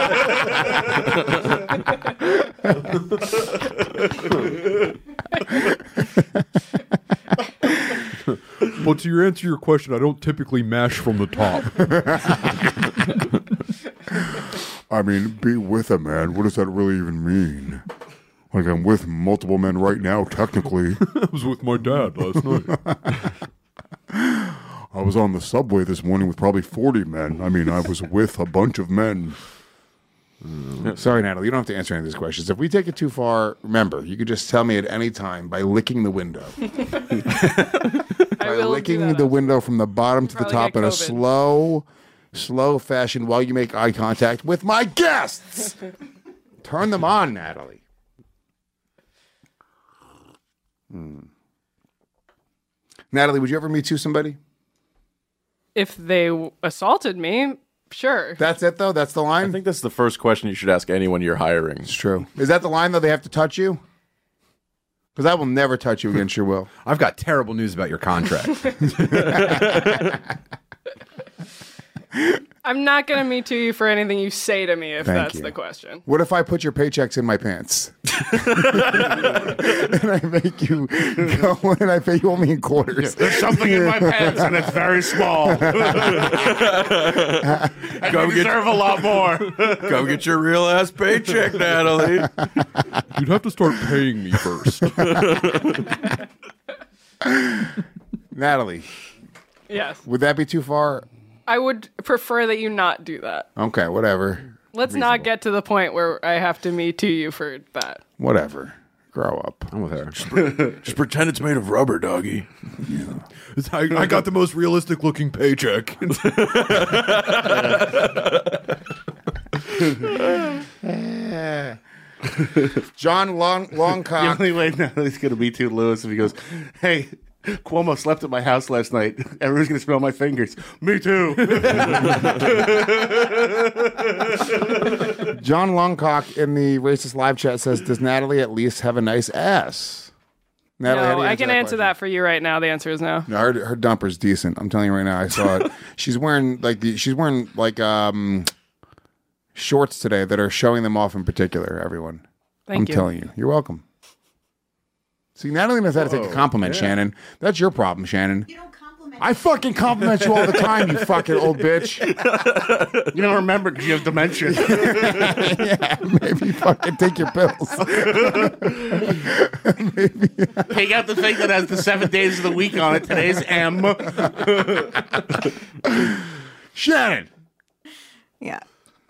Well, to your answer your question, I don't typically mash from the top. I memean, be with a man. What does that really even mean? Like, I'm with multiple men right now, technically. I was with my dad last night. I was on the subway this morning with probably forty men. I mean, I was with a bunch of men. Mm. Sorry, Natalie, you don't have to answer any of these questions. If we take it too far, remember, you could just tell me at any time by licking the window. By licking the window from the bottom to the top in a slow, slow fashion while you make eye contact with my guests. Turn them on, Natalie. Hmm. Natalie, would you ever meet to somebody? If they w- assaulted me, sure. That's it, though? That's the line? I think that's the first question you should ask anyone you're hiring. It's true. Is that the line, though? They have to touch you? Because I will never touch you against your will. I've got terrible news about your contract. I'm not going to me too you for anything you say to me if Thank that's you. the question. What if I put your paychecks in my pants? And I make you go and I pay you only in quarters. There's something in my pants and it's very small. And Go you get- deserve a lot more. Go get your real ass paycheck, Natalie. You'd have to start paying me first. Natalie, Yes. would that be too far? I would prefer that you not do that. Okay, whatever. Let's not get to the point where I have to me to you for that. Whatever. Grow up. I'm with her. Just pretend it's made of rubber, doggy. I, I got the most realistic looking paycheck. John Long The Longcock. only way Natalie's going to be too Lewis if he goes, hey, Cuomo slept at my house last night. Everyone's going to smell my fingers. Me too. John Longcock in the racist live chat says, does Natalie at least have a nice ass? Natalie, how do No, you I can that answer question? that for you right now. The answer is no. No, her, her dumper's decent. I'm telling you right now. I saw it. She's wearing like the, she's wearing like um shorts today that are showing them off in particular. Everyone, Thank I'm you. telling you, you're welcome. See, Natalie knows how to take a compliment, Shannon. That's your problem, Shannon. You don't compliment. I fucking compliment you all the time, you fucking old bitch. You don't remember because you have dementia. Yeah, maybe fucking take your pills. Maybe. Take out the thing that has the seven days of the week on it. Today's M. Shannon. Yeah.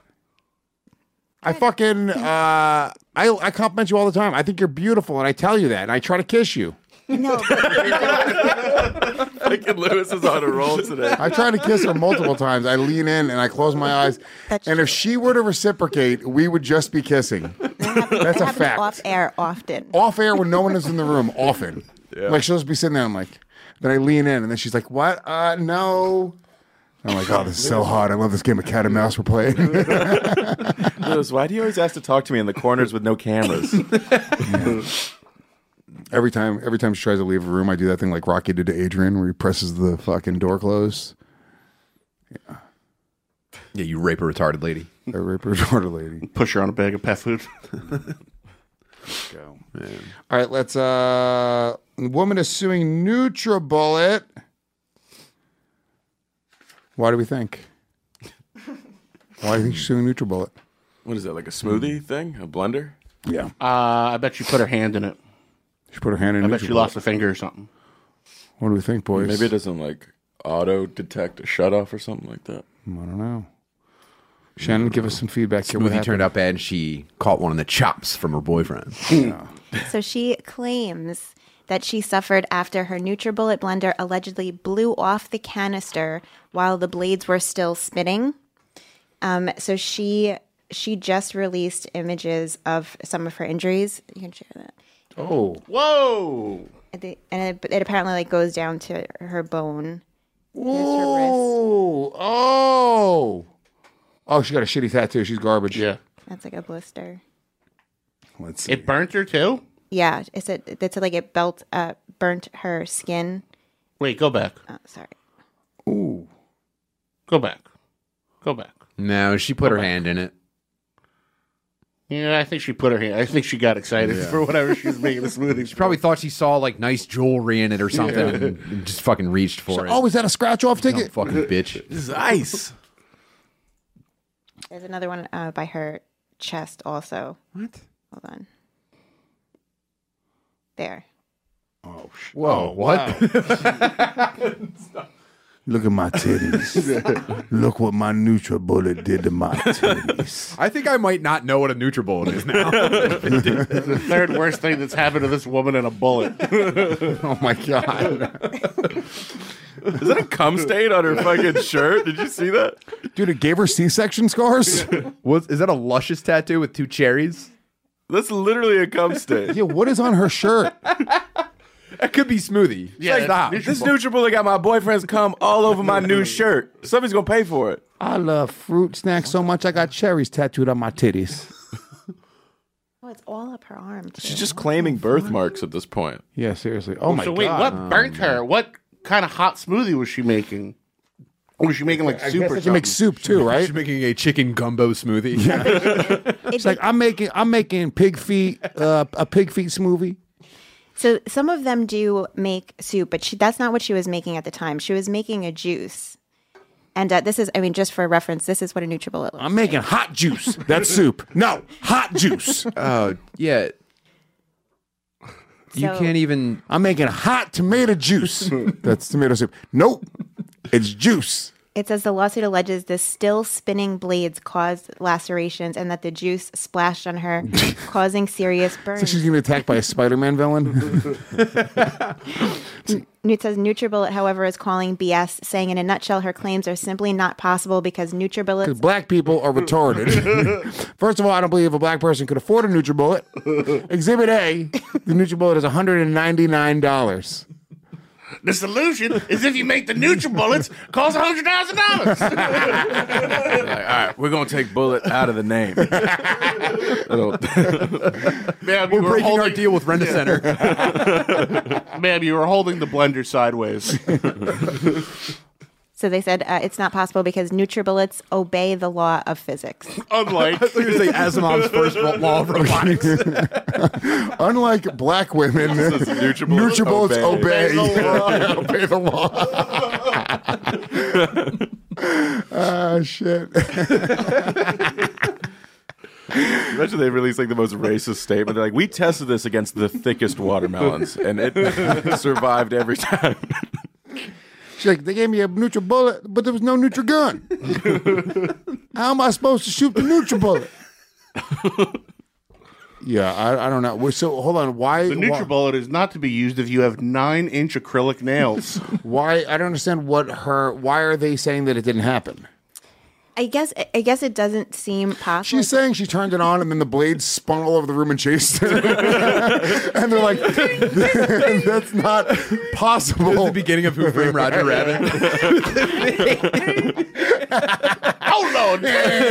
I fucking uh, I I compliment you all the time. I think you're beautiful, and I tell you that, and I try to kiss you. No, but Fucking Lewis is on a roll today. I try to kiss her multiple times. I lean in and I close my eyes, That's and if she were to reciprocate, we would just be kissing. That's a happens fact. off air often. Off air when no one is in the room, often. Like she'll just be sitting there. I'm like, then I lean in, and then she's like, "What? Uh, no." I'm like, "Oh, this is so hot. I love this game of cat and mouse we're playing." Lewis, why do you always ask to talk to me in the corners with no cameras? Every time, every time she tries to leave a room, I do that thing like Rocky did to Adrian, where he presses the fucking door closed. Yeah, you rape a retarded lady. I rape a retarded lady. Push her on a bag of pet food. Go. Man. All right, let's. Uh, woman is suing NutriBullet. Why do we think? Why do you think she's suing NutriBullet? What is that, like a smoothie thing? A blender? Yeah. Uh, I bet she put her hand in it. She put her hand in. I bet NutriBullet. she lost a finger or something. What do we think, boys? Maybe it doesn't like auto detect a shut off or something like that. I don't know. Shannon, give us some feedback. here. What Smoothie happened? turned out bad, and she caught one in the chops from her boyfriend. So she claims that she suffered after her NutriBullet blender allegedly blew off the canister while the blades were still spinning. Um, so she she just released images of some of her injuries. You can share that. Oh, whoa! And, they, and it, it apparently like goes down to her bone. Here's her oh, oh, oh! She got a shitty tattoo. She's garbage. Yeah, wrist. That's like a blister. Let's see. it burnt her too. Yeah, it's a, it's a, like it belt uh, burnt her skin. Wait, go back. Oh, sorry. Go back. Go back. No, she put her hand in it. Yeah, I think she put her hand. I think she got excited Yeah. for whatever she was making a smoothie. She probably thought she saw like nice jewelry in it or something, Yeah. and, and just fucking reached for it. Oh, is that a scratch off No, ticket? fucking bitch. This is ice. There's another one uh, by her chest also. What? Hold on. There. Oh, sh- Whoa, oh, what? wow. Look at my titties. Look what my NutriBullet did to my titties. I think I might not know what a NutriBullet is now. The third worst thing that's happened to this woman in a bullet. Oh my god. Is that a cum stain on her fucking shirt? Did you see that? Dude, it gave her C-section scars? Was, is that a luscious tattoo with two cherries? That's literally a cum stain. Yeah, what is on her shirt? That could be Smoothie. Yeah, Stop. that's This NutriBullet got my boyfriend's cum all over my new shirt. Somebody's gonna pay for it. I love fruit snacks so much I got cherries tattooed on my titties. Oh, it's all up her arm, too. She's just claiming birthmarks at this point. Yeah, seriously. Oh my so god. wait, what burnt her? What kind of hot smoothie was she making? Or was she making like I soup guess or that you something? make soup too, right? She's making a chicken gumbo smoothie. It's like I'm making I'm making pig feet uh, a pig feet smoothie. So some of them do make soup, but she, that's not what she was making at the time. She was making a juice. And uh, this is, I mean, just for reference, this is what a NutriBullet looks I'm making hot juice. That's soup. No, hot juice. Oh, yeah. You So- can't even. I'm making hot tomato juice. That's tomato soup. Nope. It's juice. It says the lawsuit alleges the still spinning blades caused lacerations and that the juice splashed on her, causing serious So burns. she's gonna be attacked by a Spider-Man villain. It says NutriBullet, however, is calling B S, saying in a nutshell, her claims are simply not possible because Because NutriBullets. black people are retarded. First of all, I don't believe a black person could afford a NutriBullet. Exhibit A, the NutriBullet is one hundred ninety-nine dollars. The solution is if you make the NutriBullets cost one hundred thousand dollars. Like, all right, we're gonna take bullet out of the name. Ma'am, We're you were breaking our holding, deal with Rent a Center. ma'am, you were holding the blender sideways. So they said uh, it's not possible because NutriBullets obey the law of physics. Unlike I thought you were saying Asimov's first law of robotics. Unlike black women, NutriBullets NutriBullets obey. obey. Obey the law. Ah, shit. Imagine they release like the most racist statement. They're like, we tested this against the thickest watermelons, and it survived every time. She's like, they gave me a NutriBullet, but there was no NutriGun. How am I supposed to shoot the NutriBullet? Yeah, I, I don't know. Well, so hold on. Why? the NutriBullet is not to be used if you have nine-inch acrylic nails. Why? I don't understand what her. Why are they saying that it didn't happen? I guess I guess it doesn't seem possible. She's saying she turned it on and then the blades spun all over the room and chased her. And they're like, that's not possible. This is the beginning of Who Framed Roger Rabbit. Oh, Lord.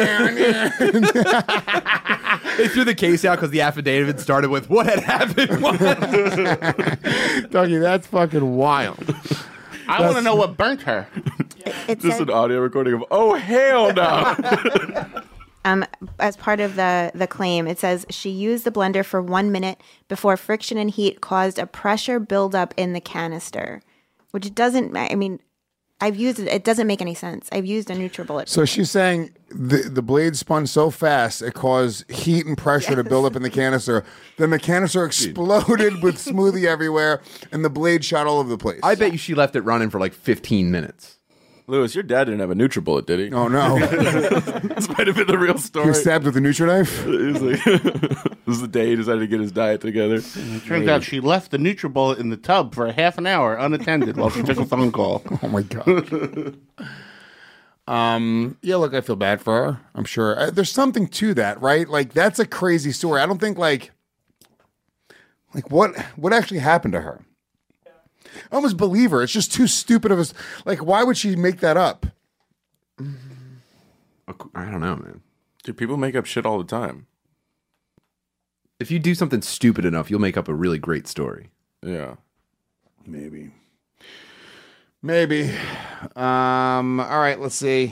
They threw the case out because the affidavit started with what had happened. What? Dougie, that's fucking wild. I want to know what burnt her. It Just said, an audio recording of, oh, hell no. um, as part of the, the claim, it says she used the blender for one minute before friction and heat caused a pressure buildup in the canister, which doesn't, I mean, I've used it. It doesn't make any sense. I've used a NutriBullet. So she's saying the the blade spun so fast it caused heat and pressure to build up in the canister. Then the canister exploded with smoothie everywhere, and the blade shot all over the place. I bet you she left it running for like fifteen minutes. Lewis, your dad didn't have a NutriBullet, did he? Oh no! This might have been the real He story. was stabbed with a Nutri-Knife. It was like, this is the day he decided to get his diet together. Turns out she left the NutriBullet in the tub for a half an hour unattended while she took a phone call. Oh my god. Um. Yeah. Look, I feel bad for her. I'm sure uh, there's something to that, right? Like that's a crazy story. I don't think like, like what what actually happened to her. I almost believe her. It's just too stupid of us. Like, why would she make that up? I don't know, man. Dude, people make up shit all the time. If you do something stupid enough, you'll make up a really great story. Yeah. Maybe. Maybe. Um. All right. Let's see.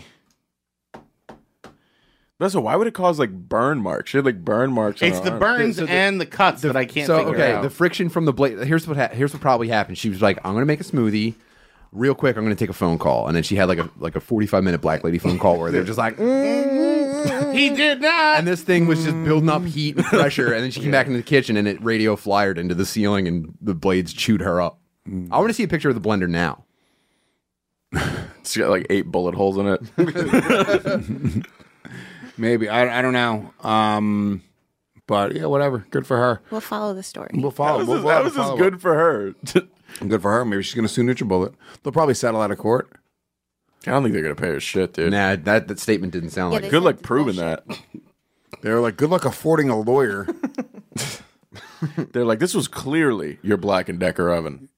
Also, why would it cause like burn marks? She had like burn marks. on It's her the arm. burns The- the- and the cuts that I can't So figure okay, out. the friction from the blade. Here's what ha- here's what probably happened. She was like, "I'm gonna make a smoothie, real quick. I'm gonna take a phone call," and then she had like a like a forty-five minute black lady phone call where they're just like, he did not. and this thing was just building up heat and pressure, and then she came back into the kitchen and it radio flyered into the ceiling, and the blades chewed her up. I want to see a picture of the blender now. It's got like eight bullet holes in it. Maybe. I, I don't know. Um. But yeah, whatever. Good for her. We'll follow the story. We'll follow. That was, we'll, just, we'll that have was a just follow-up. good for her. Good for her. Maybe she's gonna sue NutriBullet. They'll probably settle out of court. I don't think they're gonna pay her shit, dude. Nah, that that statement didn't sound Yeah, like they it. Good said luck it's proving bullshit. that. They're like, good luck affording a lawyer. They're like, this was clearly your Black and Decker oven.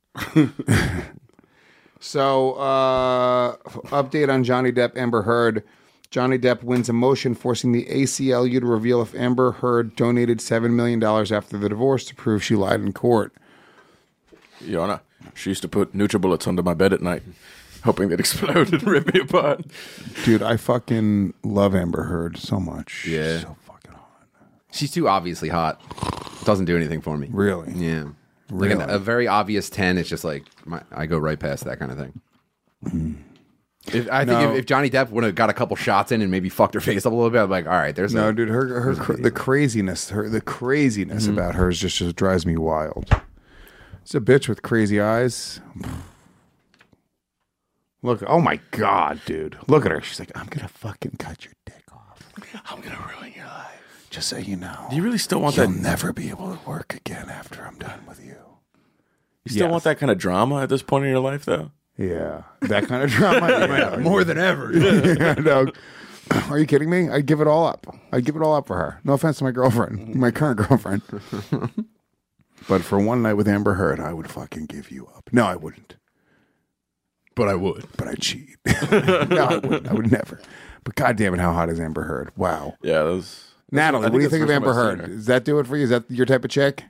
So, uh, update on Johnny Depp, Amber Heard. Johnny Depp wins a motion forcing the A C L U to reveal if Amber Heard donated seven million dollars after the divorce to prove she lied in court. Your Honor, she used to put NutriBullets under my bed at night, hoping they'd explode and rip me apart. Dude, I fucking love Amber Heard so much. Yeah. She's so fucking hot. She's too obviously hot. Doesn't do anything for me. Really? Yeah. Really? Like a, a very obvious ten. It's just like my, I go right past that kind of thing. If, I think No. if, if Johnny Depp would have got a couple shots in and maybe fucked her face up a little bit, I'm like, all right, there's No, a, dude, her, her, cra- the craziness, her, the craziness Mm-hmm. about her is just, just drives me wild. It's a bitch with crazy eyes. Look, oh my God, dude. Look at her. She's like, I'm going to fucking cut your dick off. I'm going to ruin your life. Just so you know. Do you really still want You'll that? never be able to work again after I'm done with you. You still Yes. want that kind of drama at this point in your life, though? Yeah. That kind of drama. Yeah. more than ever. Yeah, no. Are you kidding me? I'd give it all up. I'd give it all up for her. No offense to my girlfriend, my current girlfriend. But for one night with Amber Heard, I would fucking give you up. No, I wouldn't. But I would. But I'd cheat. No, I wouldn't. I would never. But God damn it, how hot is Amber Heard? Wow. Yeah, that was. Natalie, I what do you think think of that's the Amber first time I've Heard? seen her. Does that do it for you? Is that your type of chick?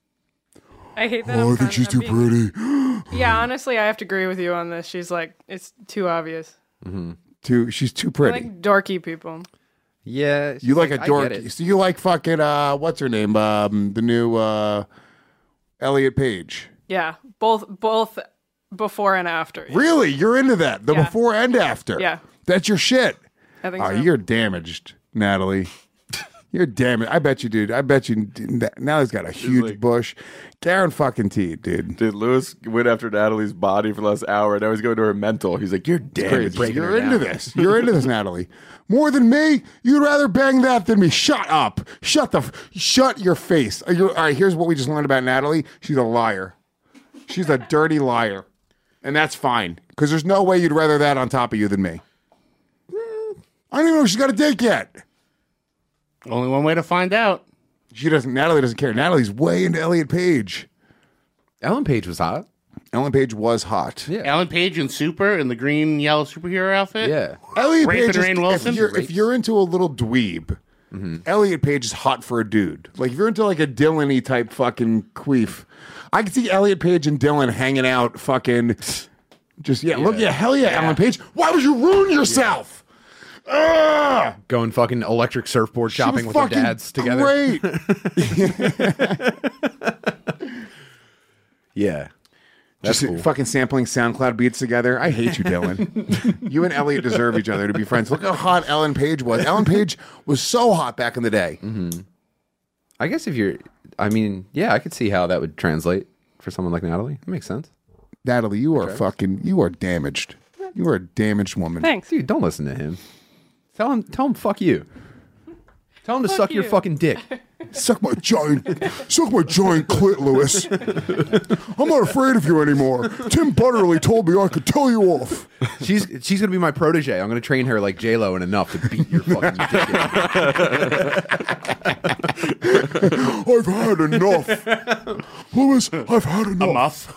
I hate that. Oh, I'm I think kind she's of too being- pretty. Yeah, honestly, I have to agree with you on this. She's like, it's too obvious. Too, she's too I pretty. like dorky people. Yeah. You like a I dork. get it. So you like fucking, uh, what's her name? Um, the new uh, Elliot Page. Yeah, both both before and after. Really? You're into that? The Yeah. before and after? Yeah. That's your shit. I think Oh, so. you're damaged, Natalie. You're damaged. I bet you, dude. I bet you. Now he's got a huge like- bush. Karen fucking T, dude. Dude, Lewis went after Natalie's body for the last hour, and now he's going to her mental. He's like, you're damaged. Crazy. You're into this. You're into this, Natalie. More than me? You'd rather bang that than me. Shut up. Shut the. F- shut your face. Uh, you're- all right. Here's what we just learned about Natalie. She's a liar. She's a dirty liar, and that's fine because there's no way you'd rather that on top of you than me. I don't even know if she's got a dick yet. Only one way to find out. She doesn't. Natalie doesn't care. Natalie's way into Elliot Page. Ellen Page was hot. Ellen Page was hot. Yeah. Ellen Page in Super in the green yellow superhero outfit. Yeah. Elliot Rape Page and is, Rainn Wilson? if, you're, if you're into a little dweeb, Elliot Page is hot for a dude. Like if you're into like a Dylan-y type fucking queef, I can see Elliot Page and Dylan hanging out fucking just yeah, look yeah, hell yeah, Ellen Page. Why would you ruin yourself? Ugh! Going fucking electric surfboard She was shopping with their fucking dads together. Great. Yeah. Just fucking sampling SoundCloud beats together. I hate you, Dylan. You and Elliot deserve each other to be friends. Look how hot Ellen Page was. Ellen Page was so hot back in the day. Mm-hmm. I guess if you're, I mean, yeah, I could see how that would translate for someone like Natalie. That makes sense. Natalie, you are fucking, you are damaged. You are a damaged woman. Thanks. Dude, don't listen to him. Tell him, tell him, fuck you. Tell him to Fuck suck your you. fuking dick. Suck my giant, suck my giant clit, Lewis. I'm not afraid of you anymore. Tim Butterly told me I could tell you off. She's she's gonna be my protege. I'm gonna train her like J Lo and enough to beat your fucking dick. I've had enough. Lewis, I've had enough.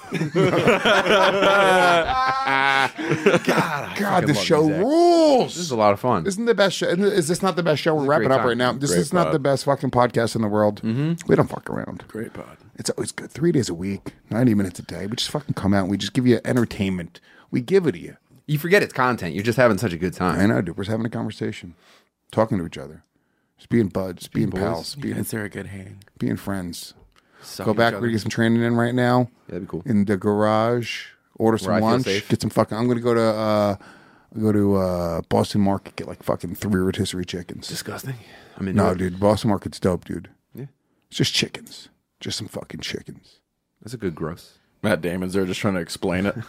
God, God, this show rules. This is a lot of fun. Isn't the best show? Is this not the best show? We're wrapping great up time. right now. This Great is not pod. the best fucking podcast in the world. Mm-hmm. We don't fuck around. Great pod. It's always good. Three days a week, ninety minutes a day. We just fucking come out and we just give you entertainment. We give it to you. You forget it's content. You're just having such a good time. I know, dude. We're just having a conversation, talking to each other, just being buds, being boys. pals, You being guys are a good hang. being friends. Suck Go each back. other. We're gonna get some training in right now. Yeah, that'd be cool. In the garage. Order some Where I feel lunch. safe. Get some fucking. I'm gonna go to uh, go to uh, Boston Market. Get like fucking three rotisserie chickens. Disgusting. I mean, No, dude. Boston Market's dope, dude. Yeah. It's just chickens. Just some fucking chickens. That's a good gross. Matt Damon's there just trying to explain it.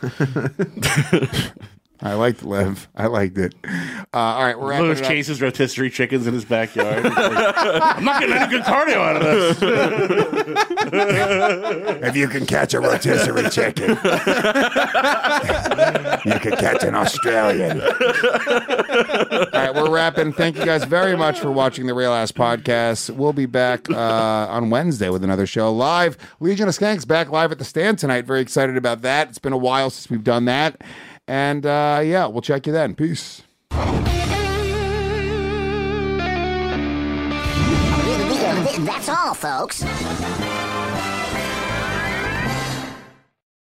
I liked it, Lev. I liked it. Uh, all right, we're wrapping Lewis it up. chases rotisserie chickens in his backyard. He's like, I'm not getting any good cardio out of this. If you can catch a rotisserie chicken, you can catch an Australian. All right, we're wrapping. Thank you guys very much for watching the Real Ass Podcast. We'll be back uh, on Wednesday with another show live. Legion of Skanks back live at the Stand tonight. Very excited about that. It's been a while since we've done that. And uh, yeah, we'll check you then. Peace. That's all, folks.